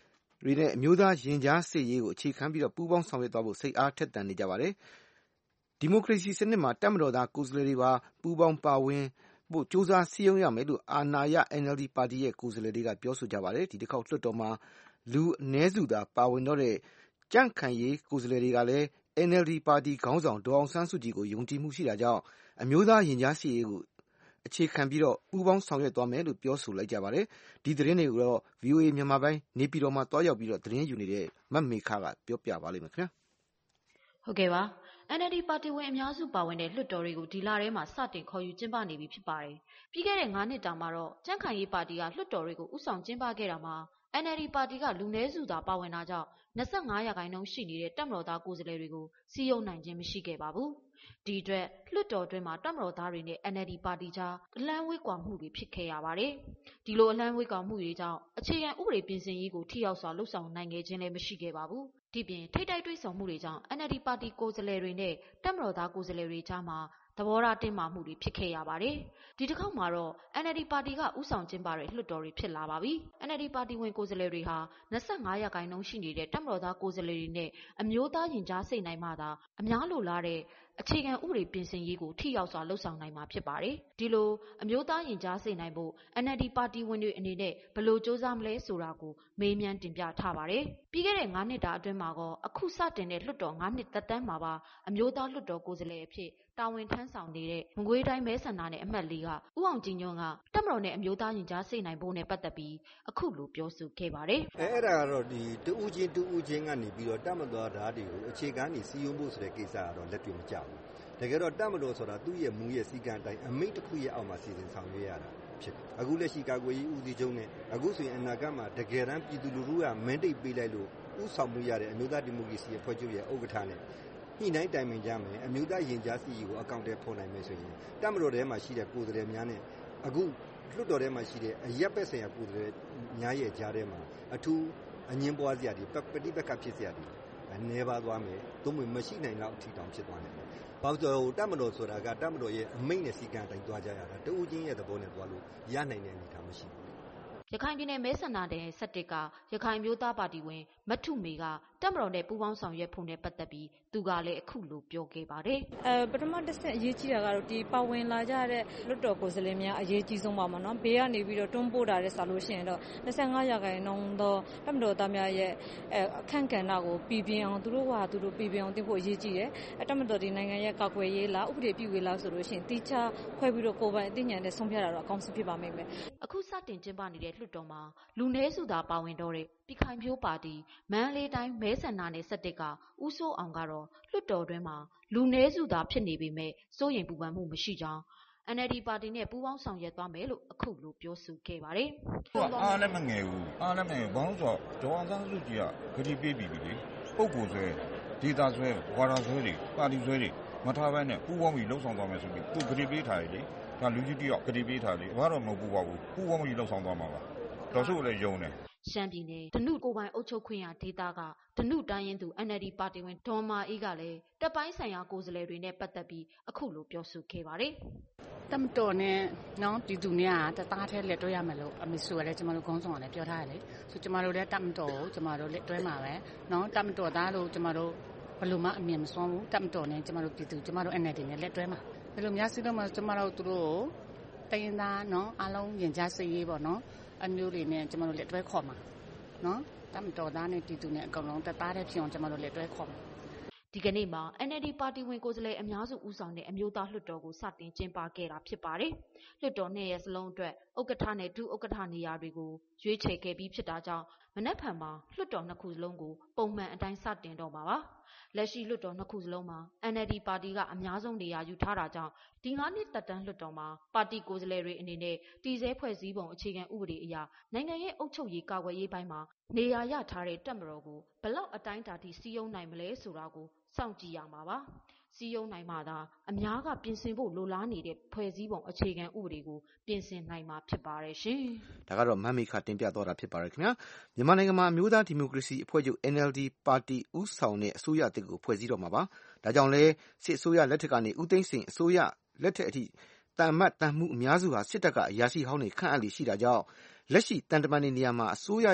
တွေနဲ့အမျိုးသားရင်ကြားစစ်ရေးကိုအခြေခံပြီးတော့ပူးပေါင်းဆောင်ရွက်သွားဖို့စိတ်အားထက်သန်နေကြပါတယ်။ဒီမိုကရေစီစနစ်မှာတပ်မတော်သားကိုယ်စားလှယ်တွေပါပူးပေါင်းပါဝင်ဖို့ကြိုးစားစည်းရုံးရမယ်လို့အာဏာရ N L D ပါတီရဲ့ကိုယ်စားလှယ်တွေကပြောဆိုကြပါတယ်။ဒီတစ်ခေါက်လွှတ်တော်မှာလူအနည်းစုသာပါဝင်တော့တဲ့ကြံ့ခိုင်ရေးကိုယ်စားလှယ်တွေကလည်း N L D ပါတီခေါင်းဆောင်ဒေါ်အောင်ဆန်းစုကြည်ကိုယုံကြည်မှုရှိတာကြောင့်အမျိုးသားရင်ကြားစစ်ရေးကိုအခြေခံပြီးတော့ပူးပေါင်းဆောင်ရွက်သွားမယ်လို့ပြောဆိုလိုက်ကြပါတယ်။ဒီသတင်းတွေကိုတော့ V O A မြန်မာပိုင်းနေပြည်တော်မှာတွားရောက်ပြီးတော့သတင်းယူနေတဲ့မတ်မေခကပြောပြပါလိမ့်မယ်ခင်ဗျာ။ဟုတ်ကဲ့ပါ။ N L D ပါတီဝင်အများစုပါဝင်တဲ့လွှတ်တော်တွေကိုဒီလထဲမှာစတင်ခေါ်ယူကျင်းပနေပြီဖြစ်ပါတယ်။ပြီးခဲ့တဲ့၅နှစ်တာမှာတော့ကြံ့ခိုင်ရေးပါတီကလွှတ်တော်တွေကိုဥဆောင်ကျင်းပခဲ့တာမှာ N L D ပါတီကလူနည်းစုသာပါဝင်တာကြောင့်၂၅ရာခိုင်နှုန်းရှိနေတဲ့တပ်မတော်သားကိုယ်စားလှယ်တွေကိုစည်းရုံးနိုင်ခြင်းမရှိခဲ့ပါဘူး။ဒီအတွက်လွှတ်တော်တွင်းမှာတပ်မတော်သားတွေနဲ့ N L D ပါတီကြားအလှမ်းဝေးကွာမှုတွေဖြစ်ခဲ့ရပါတယ်။ဒီလိုအလှမ်းဝေးကွာမှုတွေကြောင့်အခြေခံဥပဒေပြင်ဆင်ရေးကိုထိရောက်စွာလှုပ်ဆောင်နိုင်ခဲ့ခြင်းလည်းမရှိခဲ့ပါဘူး။ဒီပြင်ထိပ်တိုက်တွေ့ဆုံမှုတွေကြောင့် N L D ပါတီကိုယ်စားလှယ်တွေနဲ့တပ်မတော်သားကိုယ်စားလှယ်တွေကြားမှာသဘောထားတင်းမာမှုတွေဖြစ်ခဲ့ရပါတယ်။ဒီတစ်ခေါက်မှာတော့ N L D ပါတီကဥဆောင်ကျင်းပတဲ့လွှတ်တော်တွေဖြစ်လာပါပြီ။ N L D ပါတီဝင်ကိုယ်စားလှယ်တွေဟာ၂၅ရာခိုင်နှုန်းရှိနေတဲ့တပ်မတော်သားကိုယ်စားလှယ်တွေနဲ့အမျိုးသားရင်ကြားစိတ်နိုင်မှသာအများလိုလားတဲ့အခြေခံဥပဒေပြင်ဆင်ရေးကိုထိရောက်စွာလှုပ်ဆောင်နိုင်မှာဖြစ်ပါတယ်။ဒီလိုအမျိုးသားရင်ကြားစိတ်နိုင်ဖို့ N L D ပါတီဝင်တွေအနေနဲ့ဘယ်လိုစ조사မလဲဆိုတာကိုမေးမြန်းတင်ပြထားပါတယ်။ပြီးခဲ့တဲ့၅နှစ်တာအတွင်းမှာကအခုစတင်တဲ့လွှတ်တော်၅နှစ်သက်တမ်းမှာပါအမျိုးသားလွှတ်တော်ကိုယ်စားလှယ်အဖြစ်တာဝန်ထမ်းဆောင်နေတဲ့မကွေးတိုင်းမဲဆန္ဒနယ်အမှတ်လေးကဦးအောင်ကြည်ညွန့်ကတပ်မတော်နဲ့အမျိုးသားရင်ကြားစိတ်နိုင်ဖို့နဲ့ပတ်သက်ပြီးအခုလိုပြောဆိုခဲ့ပါတယ်။အဲအဲ့ဒါကတော့ဒီတူဦးချင်းတူဦးချင်းကနေပြီးတော့တပ်မတော်သားတွေကိုအခြေခံနေစီယုံဖို့ဆိုတဲ့ကိစ္စကတော့လက်တွေ့မကျဘူး။တကယ်တော့တပ်မတော်ဆိုတာသူ့ရဲ့မူရဲ့စီကံတိုင်းအမိန့်တစ်ခုရဲ့အောက်မှာစီစဉ်ဆောင်ရွက်ရတာဖြစ်တယ်။အခုလက်ရှိကာကွယ်ရေးဦးစီးချုပ်နဲ့အခုဆိုရင်အနာဂတ်မှာတကယ်တမ်းပြည်သူလူထုကမန်ဒိတ်ပေးလိုက်လို့ဥဆောင်မှုရတဲ့အမျိုးသားဒီမိုကရေစီအဖွဲ့ချုပ်ရဲ့ဥက္ကဋ္ဌနဲ့ညှိနှိုင်းတိုင်ပင်ကြမယ်အမျိုးသားရင်ကြားစီကိုအကောင့်ထဲဖော်နိုင်မယ်ဆိုရင်တပ်မတော်ထဲမှာရှိတဲ့ကိုယ်စားလှယ်များနဲ့အခုလွှတ်တော်ထဲမှာရှိတဲ့အရက်ပဲဆိုင်ရာကိုယ်စားလှယ်များရဲ့ကြားထဲမှာအထူးအငင်းပွားစရာတွေပဋိပက္ခဖြစ်စရာတွေနေပါသွားမယ်သို့မဟုတ်မရှိနိုင်တော့အထီတောင်ဖြစ်သွားနိုင်တယ်။ဘာလို့ဆိုတပ်မတော်ဆိုတာကတပ်မတော်ရဲ့အမိန့်နဲ့စီကံအတိုင်းသွားကြရတာတဦးချင်းရဲ့သဘောနဲ့သွားလို့ရနိုင်တဲ့အနေအထားမရှိဘူး။ရခိုင်ပြည်နယ်မဲဆန္ဒနယ်၁၁ကရခိုင်မျိုးသားပါတီဝင်မထုမေကတပ်မတော်နဲ့ပူးပေါင်းဆောင်ရွက်ဖို့နဲ့ပတ်သက်ပြီးသူကလည်းအခုလိုပြောခဲ့ပါတယ်။အဲပထမတစ်ဆင့်အရေးကြီးတာကတော့ဒီပါဝင်လာကြတဲ့လွှတ်တော်ကိုယ်စားလှယ်များအရေးကြီးဆုံးပါမှာနော်။ဘေးကနေပြီးတော့တွန်းပို့တာတဲ့ဆိုလို့ရှိရင်တော့၂၅ရာခိုင်နှုန်းသောတပ်မတော်သားများရဲ့အခန့်ကဏ္ဍကိုပြည်ပြင်းအောင်သူတို့ကသူတို့ပြည်ပြင်းအောင်တင်ဖို့အရေးကြီးတယ်။အဲတပ်မတော်ဒီနိုင်ငံရဲ့ကာကွယ်ရေးလားဥပဒေပြုရေးလားဆိုလို့ရှိရင်တိကျခွဲပြီးတော့ကိုယ်ပိုင်အသိဉာဏ်နဲ့ဆုံးဖြတ်တာတော့အကောင်းဆုံးဖြစ်ပါမယ်။အခုစတင်ကျင်းပနေတဲ့လွှတ်တော်မှာလူနည်းစုသာပါဝင်တော့တဲ့ပြည်ခိုင်ဖြိုးပါတီမန္တလေးတိုင်းမဲဆန္ဒနယ်၁၁ကဦးစိုးအောင်ကတော့လွှတ်တော်တွင်းမှာလူနည်းစုသာဖြစ်နေပေမဲ့စိုးရိမ်ပူပန်မှုမရှိကြောင်း N L D ပါတီနဲ့ပူးပေါင်းဆောင်ရွက်သွားမယ်လို့အခုလိုပြောဆိုခဲ့ပါတယ်။သူကအားလည်းမငယ်ဘူးအားလည်းမငယ်ဘာလို့ဆိုတော့ဒေါ်အောင်ဆန်းစုကြည်ကဂတိပေးပြီးပြီလေပုဂ္ဂိုလ်ဆွဲဒေတာဆွဲဝါဒဆွဲတွေပါတီဆွဲတွေမထားဘဲနဲ့ပူးပေါင်းပြီးလှုပ်ဆောင်သွားမယ်ဆိုပြီးသူဂတိပေးထားတယ်လေဒါလူကြီးတယောက်ဂတိပေးထားလေဘာတော့မဟုတ်ဘူးပါဘူးပူးပေါင်းပြီးလှုပ်ဆောင်သွားမှာပါတော်စုလည်းယုံတယ်ရှမ်းပြည်နယ်ဓနုကိုပိုင်အုပ်ချုပ်ခွင့်ရဒေသကဓနုတိုင်းရင်သူ N L D ပါတီဝင်ဒေါ်မာအေးကလည်းတပ်ပိုင်းဆိုင်ရာကိုယ်စားလှယ်တွေနဲ့ပတ်သက်ပြီးအခုလိုပြောဆိုခဲ့ပါတယ်။တပ်မတော်နဲ့နော်ပြည်သူနဲ့ကတသားထဲလက်တွဲရမယ်လို့အမေဆိုရတယ်ကျမတို့ခေါင်းဆောင်ကလည်းပြောထားတယ်လေ။ဆိုကျမတို့လည်းတပ်မတော်ကိုကျမတို့လက်တွဲမှာပဲနော်တပ်မတော်သားလို့ကျမတို့ဘယ်လိုမှအမြင်မစွမ်းဘူးတပ်မတော်နဲ့ကျမတို့ပြည်သူကျမတို့ N L D နဲ့လက်တွဲမှာဘယ်လိုများစီလို့မှကျမတို့သူတို့ကိုတိုင်းသားနော်အားလုံးရင်ကြားစိတ်ရေးပေါ့နော်အမျိုးတွေနဲ့ကျမတို့လက်တွဲခေါ်မှာနော်တမတော်သားနဲ့ပြည်သူနဲ့အကောင်လုံးတသားတဲ့ဖြစ်အောင်ကျမတို့လက်တွဲခေါ်မှာဒီကနေ့မှာ N L D ပါတီဝင်ကိုယ်စားလှယ်အများစုဦးဆောင်တဲ့အမျိုးသားလွှတ်တော်ကိုစတင်ကျင်းပခဲ့တာဖြစ်ပါတယ်။လွှတ်တော်နှစ်ရက်စလုံးအတွက်ဥက္ကဋ္ဌနဲ့ဒုဥက္ကဋ္ဌနေရာတွေကိုရွေးချယ်ခဲ့ပြီးဖြစ်တာကြောင့်မနက်ဖြန်မှာလွှတ်တော်နှစ်ခုစလုံးကိုပုံမှန်အတိုင်းစတင်တော့မှာပါ။လက်ရှိလွှတ်တော်နှစ်ခုစလုံးမှာ N L D ပါတီကအများဆုံးနေရာယူထားတာကြောင့်ဒီငါးနှစ်သက်တမ်းလွှတ်တော်မှာပါတီကိုယ်စားလှယ်တွေအနေနဲ့တည်ဆဲဖွဲ့စည်းပုံအခြေခံဥပဒေအရနိုင်ငံရဲ့အုပ်ချုပ်ရေးကာကွယ်ရေးပိုင်းမှာနေရာရထားတဲ့တပ်မတော်ကိုဘလောက်အတိုင်းအတာထိစီယုံနိုင်မလဲဆိုတာကိုစောင့်ကြည့်ရမှာပါ။စီယုံနိုင်မှသာအများကပြင်ဆင်ဖို့လိုလားနေတဲ့ဖွဲ့စည်းပုံအခြေခံဥပဒေကိုပြင်ဆင်နိုင်မှာဖြစ်ပါတယ်ရှင်။ဒါကတော့မမ်မီခတင်ပြသွားတာဖြစ်ပါတယ်ခင်ဗျာ။မြန်မာနိုင်ငံမှာအမျိုးသားဒီမိုကရေစီအဖွဲ့ချုပ် N L D ပါတီဦးဆောင်တဲ့အစိုးရအသစ်ကိုဖွဲ့စည်းတော့မှာပါ။ဒါကြောင့်လဲစစ်အစိုးရလက်ထက်ကနေဦးသိန်းစိန်အစိုးရလက်ထက်အထိတန်မတ်တန်မှုအများစုဟာစစ်တပ်ကအရာရှိဟောင်းတွေခန့်အပ်လေရှိတာကြောင့်လက်ရှိတန်တမန်နေနေရာမှာအစိုးရရဲ့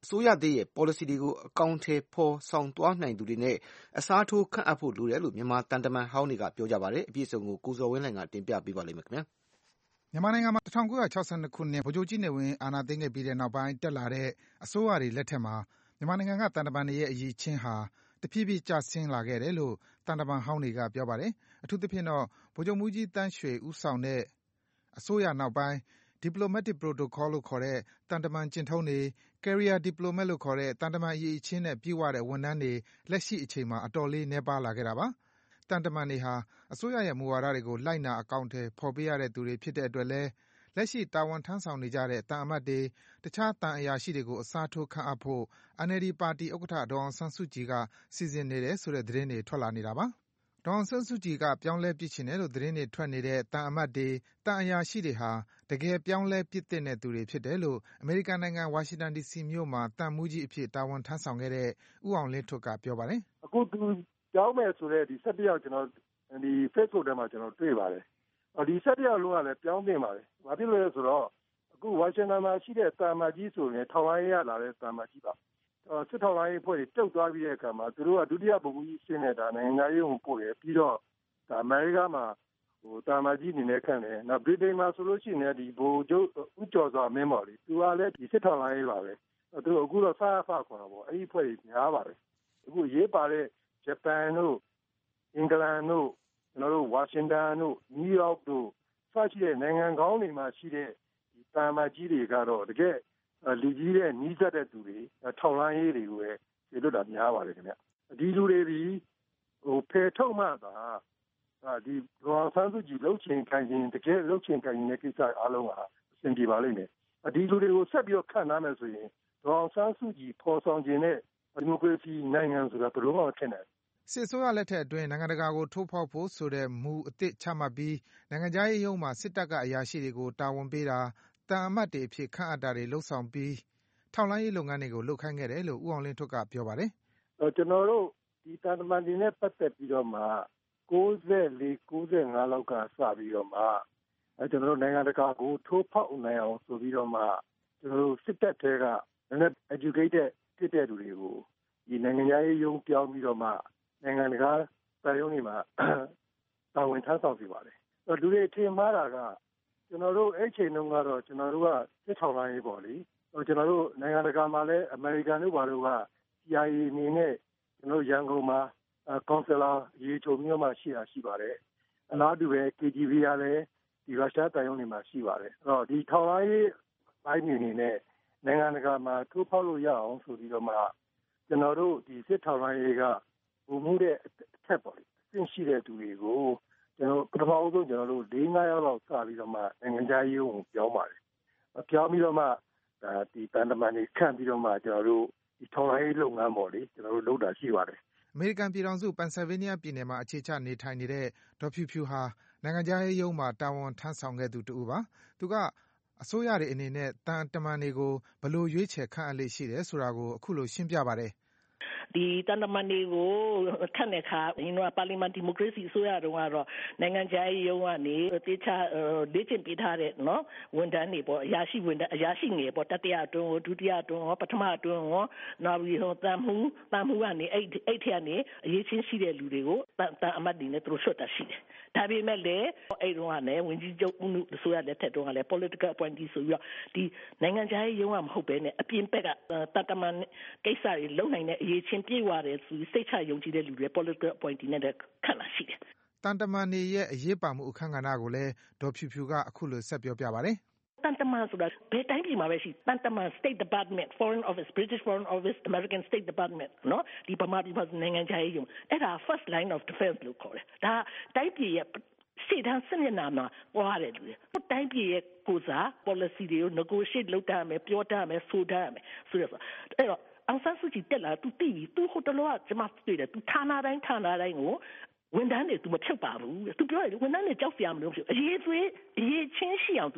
စိုးရသစ်ရဲ့ policy တွေကိုအကောင်အထည်ဖော်ဆောင်သွားနိုင်သူတွေနဲ့အစားထိုးခန့်အပ်ဖို့လိုတယ်လို့မြန်မာတန်တမန်ဟောင်းတွေကပြောကြပါတယ်။အပြည့်အစုံကိုကိုဇော်ဝင်းလှိုင်ကတင်ပြပေးပါလိမ့်မယ်ခင်ဗျာ။မြန်မာနိုင်ငံမှာ၁၉၆၂ခုနှစ်ဗိုလ်ချုပ်ကြီးနေဝင်းအာဏာသိမ်းခဲ့ပြီးတဲ့နောက်ပိုင်းတက်လာတဲ့အစိုးရတွေလက်ထက်မှာမြန်မာနိုင်ငံကတန်တမန်တွေရဲ့အရည်အချင်းဟာတဖြည်းဖြည်းကျဆင်းလာခဲ့တယ်လို့တန်တမန်ဟောင်းတွေကပြောပါတယ်။အထူးသဖြင့်တော့ဗိုလ်ချုပ်မှူးကြီးသန်းရွှေဦးဆောင်တဲ့အစိုးရနောက်ပိုင်း Diplomatic Protocol လို့ခေါ်တဲ့တန်တမန်ကျင့်ထုံးတွေ၊ Career Diplomat လို့ခေါ်တဲ့တန်တမန်အရည်အချင်းနဲ့ပြည့်ဝတဲ့ဝန်ထမ်းတွေလက်ရှိအချိန်မှာအတော်လေးနည်းပါးလာခဲ့တာပါ။တန်တမန်တွေဟာအစိုးရရဲ့မူဝါဒတွေကိုလိုက်နာအကောင်အထည်ဖော်ပေးရတဲ့သူတွေဖြစ်တဲ့အတွက်လည်းလက်ရှိတာဝန်ထမ်းဆောင်နေကြတဲ့သံအမတ်တွေ၊တခြားသံအရာရှိတွေကိုအစားထိုးခန့်အပ်ဖို့ အန်အယ်လ်ဒီပါတီဥက္ကဋ္ဌဒေါ်အောင်ဆန်းစုကြည်ကစီစဉ်နေတယ်ဆိုတဲ့သတင်းတွေထွက်လာနေတာပါ။ဒေါ်အောင်ဆန်းစုကြည်ကပြောင်းလဲပစ်ချင်တယ်လို့သတင်းတွေထွက်နေတဲ့သံအမတ်တွေ၊သံအရာရှိတွေဟာတကယ်ပြောင်းလဲပစ်သင့်တဲ့သူတွေဖြစ်တယ်လို့အမေရိကန်နိုင်ငံဝါရှင်တန်ဒီစီမြို့မှာသံမှူးကြီးအဖြစ်တာဝန်ထမ်းဆောင်ခဲ့တဲ့ဦးအောင်လင်းထွဋ်ကပြောပါတယ်။အခုသူပြောင်းမယ်ဆိုတဲ့ဒီ၁၁ယောက်ကျွန်တော်ဒီ Facebook ထဲမှာကျွန်တော်တွေ့ပါတယ်။ဒီ၁၁ယောက်လုံးကလည်းပြောင်းသင့်ပါတယ်။ဘာဖြစ်လို့လဲဆိုတော့အခုဝါရှင်တန်မှာရှိတဲ့သံအမတ်ကြီးဆိုရင်ထောက်လှမ်းရေးရလာတဲ့သံအမတ်ကြီးပါ။စစ်ထောက်လှမ်းရေးအဖွဲ့တွေတုတ်သွားပြီးတဲ့အခါမှာသူတို့ကဒုတိယဗိုလ်မှူးကြီးရှင်းနေတာနိုင်ငံရေးကိုပို့တယ်ပြီးတော့ဒါအမေရိကမှာဟိုတာမကြီးအနေနဲ့ခန့်တယ်။နောက်ဗြိတိန်မှာဆိုလို့ရှိရင်ဒီဘိုလ်ချုပ်ဦးကျော်စွာမင်းပေါ့လေ။သူကလည်းဒီစစ်ထောက်လှမ်းရေးပါပဲ။သူတို့အခုတော့စားဖခေါ်တာပေါ့။အဲ့ဒီအဖွဲ့ကြီးများပါတယ်။အခုရေးပါတဲ့ဂျပန်တို့အင်္ဂလန်တို့ကျွန်တော်တို့ဝါရှင်တန်တို့နယူးယောက်တို့စရှိတဲ့နိုင်ငံကောင်းတွေမှာရှိတဲ့ဒီတာမကြီးတွေကတော့တကယ်လူကြီးတဲ့နီးစပ်တဲ့သူတွေထောက်လှမ်းရေးတွေကိုပဲဒီလိုတာများပါတယ်ခင်ဗျ။ဒီလူတွေဒီဟိုဖယ်ထုတ်မှသာဒီဒေါ်ဆန်းစုကြည်လှုပ်ချင်ခိုင်ခြင်းတကယ်လှုပ်ချင်ခိုင်ခြင်းကိစ္စအားလုံးဟာအဆင်ပြေပါလိမ့်မယ်။ဒီလူတွေကိုဆက်ပြီးတော့ခံနိုင်မယ်ဆိုရင်ဒေါ်ဆန်းစုကြည်ပေါ်ဆောင်ခြင်းနဲ့ဒီမိုကရေစီနိုင်ငံဆိုတာဘယ်လိုမှမဖြစ်နိုင်ဘူး။စစ်အစိုးရလက်ထက်အတွင်းနိုင်ငံတကာကိုထိုးဖောက်ဖို့ဆိုတဲ့မူအသစ်ချမှတ်ပြီးနိုင်ငံခြားရေးရုံးမှာစစ်တပ်ကအရာရှိတွေကိုတာဝန်ပေးတာတန်အမတ်တွေအဖြစ်ခန့်အပ်တာတွေလှုပ်ဆောင်ပြီးထောက်လှမ်းရေးလုပ်ငန်းတွေကိုလုပ်ခိုင်းခဲ့တယ်လို့ဦးအောင်လင်းထွဋ်ကပြောပါတယ်။ကျွန်တော်တို့ဒီတန်တမန်တွေနဲ့ပတ်သက်ပြီးတော့မှကိုးလေး ကိုးငါးလောက်ကစပြီးတော့မှအဲကျွန်တော်တို့နိုင်ငံတကာကိုထိုးဖောက်နိုင်အောင်ဆိုပြီးတော့မှကျွန်တော်တို့စစ်တပ်တွေကလည်း educated ဖြစ်တဲ့လူတွေကိုဒီနိုင်ငံရေးရုံးပြောင်းပြီးတော့မှနိုင်ငံတကာတာရုံးတွေမှာတာဝန်ထမ်းဆောင်စီပါတယ်။လူတွေထင်မှားတာကကျွန်တော်တို့အဲ့ချိန်တုန်းကတော့ကျွန်တော်တို့ကစစ်ထောက်လှမ်းရေးပေါ့လေ။ကျွန်တော်တို့နိုင်ငံတကာမှာလည်းအမေရိကန်တို့ဘာလို့က C I A အနေနဲ့ကျွန်တော်ရန်ကုန်မှာကောင်ဆယ်လာရေချုံမြို့မှာရှိတာရှိပါတယ်။အလားတူပဲ K G B ကလည်းဒီရုရှားတိုင်ရုံးတွေမှာရှိပါတယ်။အဲ့တော့ဒီထောက်လှမ်းရေးပိုင်းတွေနေနဲ့နိုင်ငံတကာမှာထိုးဖောက်လို့ရအောင်ဆိုပြီးတော့မှကျွန်တော်တို့ဒီစစ်ထောက်လှမ်းရေးကဘုံမှုတဲ့အထက်ပေါ့လေ။အသိရှိတဲ့သူတွေကိုကျွန်တော်ပထမဆုံးကျွန်တော်တို့၄ငါးယောက်လောက်စပြီးတော့မှနိုင်ငံခြားရေးကိုပြောင်းပါတယ်။ပြောင်းပြီးတော့မှဒါဒီတန်တမန်တွေခန့်ပြီးတော့မှကျွန်တော်တို့ဒီထောက်လှမ်းရေးလုပ်ငန်းပေါ့လေကျွန်တော်တို့လုပ်တာရှိပါတယ်။အမေရိကန်ပြည်ထောင်စုပန်ဆယ်ဗေးနီးယားပြည်နယ်မှာအခြေချနေထိုင်နေတဲ့ဒေါ်ဖြူဖြူဟာနိုင်ငံခြားရေးရုံးမှာတာဝန်ထမ်းဆောင်ခဲ့သူတဦးပါ။သူကအစိုးရတွေအနေနဲ့တန်တမန်တွေကိုဘယ်လိုရွေးချယ်ခန့်အပ်လေ့ရှိတယ်ဆိုတာကိုအခုလိုရှင်းပြပါတယ်။ဒီတန်တမန်တွေကိုခန့်တဲ့အခါအရင်ကပါလီမန်ဒီမိုကရေစီအစိုးရတုန်းကတော့နိုင်ငံခြားရေးရုံးကနေတေချာလေ့ကျင့်ပေးထားတဲ့နော်ဝန်ထမ်းတွေပေါ့အရာရှိဝန်ထမ်းအရာရှိငယ်ပေါ့တတိယအတွင်းဒုတိယအတွင်းပထမအတွင်းရောနောက်ပြီးတော့တန်မှုတန်မှုကနေအဲ့အဲ့ထက်ကနေအရေးချင်းရှိတဲ့လူတွေကိုတန်အမတ်တွေနဲ့သူတို့ဆွတ်တာရှိတယ်ဒါပေမဲ့လည်းအဲ့တုန်းကလည်းဝင်ကြီးချုပ်ဦးနုအစိုးရလက်ထက်တုန်းကလည်း political appointee ဆိုပြီးတော့ဒီနိုင်ငံခြားရေးရုံးကမဟုတ်ဘဲနဲ့အပြင်ဘက်ကတတမန်ကိစ္စတွေလုံနိုင်တဲ့အရေးချင်းပြေဝတယ်ဆိုစိတ်ချယုံကြည်တဲ့လူတွေ political appointee နဲ့ခန့်လာရှိတယ်။တန်တမန်တွေရဲ့အရေးပါမှုအခမ်းကဏ္ဍကိုလည်းဒေါ်ဖြူဖြူကအခုလိုဆက်ပြောပြပါတယ်။တန်တမန်ဆိုတာဘယ်တိုင်းပြည်မှာပဲရှိတန်တမန် State Department Foreign Office British Foreign Office American State Department နော်ဒီဗမာပြည်မှာနိုင်ငံခြားရေးရုံးအဲ့ဒါ first line of defense လို့ခေါ်တယ်ဒါတိုင်းပြည်ရဲ့စိတ်ဓာတ်စနစ်နာမှာပွားတယ်လူတွေတိုင်းပြည်ရဲ့ကိုစား policy တွေကို negotiate လုပ်တာမယ်ပြောတာမယ်ဆိုတာမယ်ဆိုတော့အဲ့တော့အောင်ဆန်းစုကြည်တက်လာသူသိပြီသူဟိုတလောကကျွန်မတွေ့တယ်သူဌာနတိုင်းဌာနတိုင်းကိုဝန်ထမ်းတွေသူမဖြုတ်ပါဘူးသူပြောတယ်ဝန်ထမ်းတွေကြောက်စရာမလိုဘူးအရေးသွေးအရေးချင်းရှိအောင်သူလုပ်